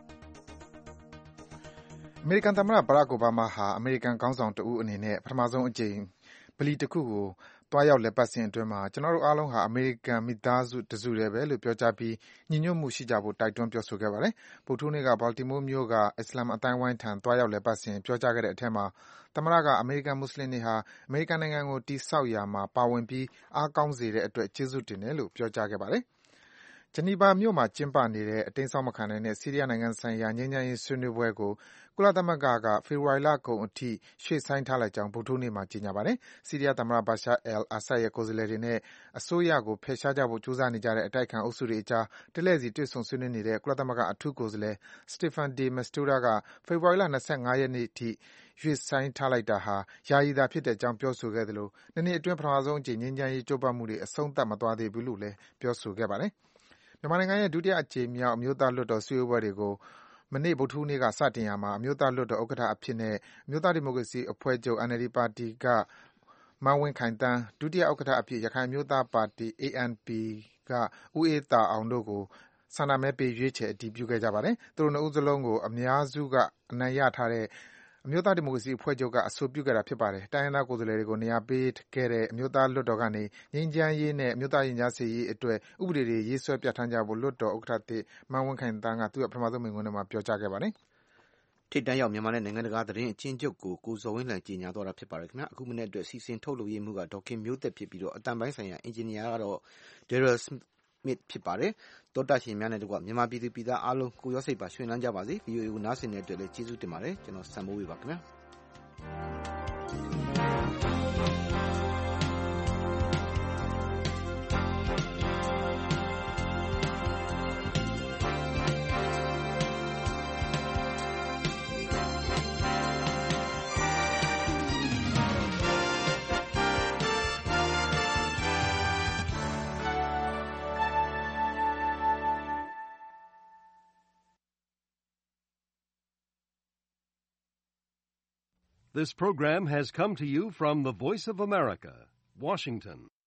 အမေရိကန်သမ္မတဘရာ့ခ်အိုဘားမားဟာအမေရိကန်ခေါင်းဆောင်တဦးအနေနဲ့ပထမဆုံးအကြိမ်ဗလီတစ်ခုကိုတွားရောက်လည်ပတ်စဉ်အတွင်းမှာကျွန်တော်တို့အားလုံးဟာအမေရိကန်မိသားစုတစုတည်းပဲလို့ပြောကြားပြီးညီညွတ်မှုရှိကြဖို့တိုက်တွန်းပြောဆိုခဲ့ပါတယ်။ဗုဒ္ဓဟူးနေ့ကဘာလ်တီမိုးမြို့ကအစ္စလာမ်အတိုင်းဝိုင်းထံတွားရောက်လည်ပတ်စဉ်ပြောကြားခဲ့တဲ့အထက်မှာသမ္မတကအမေရိကန်မွတ်စလင်တွေဟာအမေရိကန်နိုင်ငံကိုတည်ဆောက်ရာမှာပါဝင်ပြီးအားကောင်းစေတဲ့အတွက်ကျေးဇူးတင်တယ်လို့ပြောကြားခဲ့ပါတယ်။ဂျနီဗာမြို့မှာကျင်းပနေတဲ့အတိမ်းအစောင်းမခံနိုင်တဲ့ဆီးရီးယားနိုင်ငံဆိုင်ရာငြိမ်းချမ်းရေးဆွေးနွေးပွဲကိုကုလသမဂ္ဂကဖေဖော်ဝါရီလကုန်အထိရွှေ့ဆိုင်းထားလိုက်ကြောင်းဗုဒ္ဓဟူးနေ့မှာကြေညာပါတယ်။ဆီးရီးယားသမ္မတ Bashar al-Assad ရဲ့ကိုယ်စားလှယ်တွေနဲ့အစိုးရကိုဖယ်ရှားကြဖို့ကြိုးစားနေကြတဲ့အတိုက်အခံအုပ်စုတွေအကြားတလှည့်စီတွေ့ဆုံဆွေးနွေးနေတဲ့ကုလသမဂ္ဂအထူးကိုယ်စားလှယ် Staffan de Mistura ကဖေဖော်ဝါရီလ၂၅ရက်နေ့အထိရွှေ့ဆိုင်းထားလိုက်တာဟာယာယီသာဖြစ်တဲ့အကြောင်းပြောဆိုခဲ့သလိုနှစ်နှစ်အတွင်းပထမဆုံးအကြိမ်ငြိမ်းချမ်းရေးကြိုးပမ်းမှုတွေအဆုံးသတ်မသွားသေးဘူးလို့လည်းပြောဆိုခဲ့ပါတယ်။မြန်မာနိုင်ငံရဲ့ဒုတိယအကြိမ်မြောက်အမျိုးသားလွှတ်တော်စည်းဝေးပွဲတွေကိုမနေ့ဗုဒ္ဓဟူးနေ့ကစတင်ရာမှာအမျိုးသားလွှတ်တော်ဥက္ကဋ္ဌအဖြစ်နဲ့အမျိုးသားဒီမိုကရေစီအဖွဲ့ချုပ် N L D ပါတီကမန်းဝင်းခိုင်သန်း၊ဒုတိယဥက္ကဋ္ဌအဖြစ်ရခိုင်အမျိုးသားပါတီ A N P ကဦးအေးသာအောင်တို့ကိုဆန္ဒမဲပေးရွေးချယ်အတည်ပြုခဲ့ကြပါတယ်။သူတို့နှစ်ဦးစလုံးကိုအများစုကအနိုင်ရထားတဲ့အမျိုးသားဒီမိုကရေစီအဖွဲ့ချုပ်ကအဆိုပြုခဲ့တာဖြစ်ပါတယ်။တိုင်းရင်းသားကိုယ်စားလှယ်တွေကိုနေရာပေးခဲ့တဲ့အမျိုးသားလွှတ်တော်ကနေငြိမ်းချမ်းရေးနဲ့အမျိုးသားရင်ကြားစေ့ရေးအတွက်ဥပဒေတွေရေးဆွဲပြဋ္ဌာန်းကြဖို့လွှတ်တော်ဥက္ကဋ္ဌသစ်မန်းဝင်းခိုင်သန်းကသူ့ရဲ့ပထမဆုံးမိန့်ခွန်းထဲမှာပြောကြားခဲ့ပါတယ်။ထိပ်တန်းရောက်မြန်မာနဲ့နိုင်ငံတကာသတင်းအချင်းချုပ်ကိုကိုစော်ဝင်းလှိုင်ကြေညာသွားတာဖြစ်ပါတယ်ခင်ဗျာ။အခုမနေ့အတွက်စီစဉ်ထုတ်လုပ်ရေးမှုကဒေါက်ခင်မျိုးသက်ဖြစ်ပြီးတော့အတန်ပိုင်းဆိုင်ရာအင်ဂျင်နီယာကတော့ Daryl Smith ဖြစ်ပါတယ်။တောတာရှင်များနဲ့တကွမြန်မာပြည်သူပြည်သားအားလုံးကိုရောစိတ်ပါရွှင်လန်းကြပါစေ။ V O A ကိုနားဆင်တဲ့အတွက်လည်းကျေးဇူးတင်ပါတယ်။ကျွန်တော်စံမိုးဝေပါခင်ဗျာ။ This program has come to you from the Voice of America, Washington.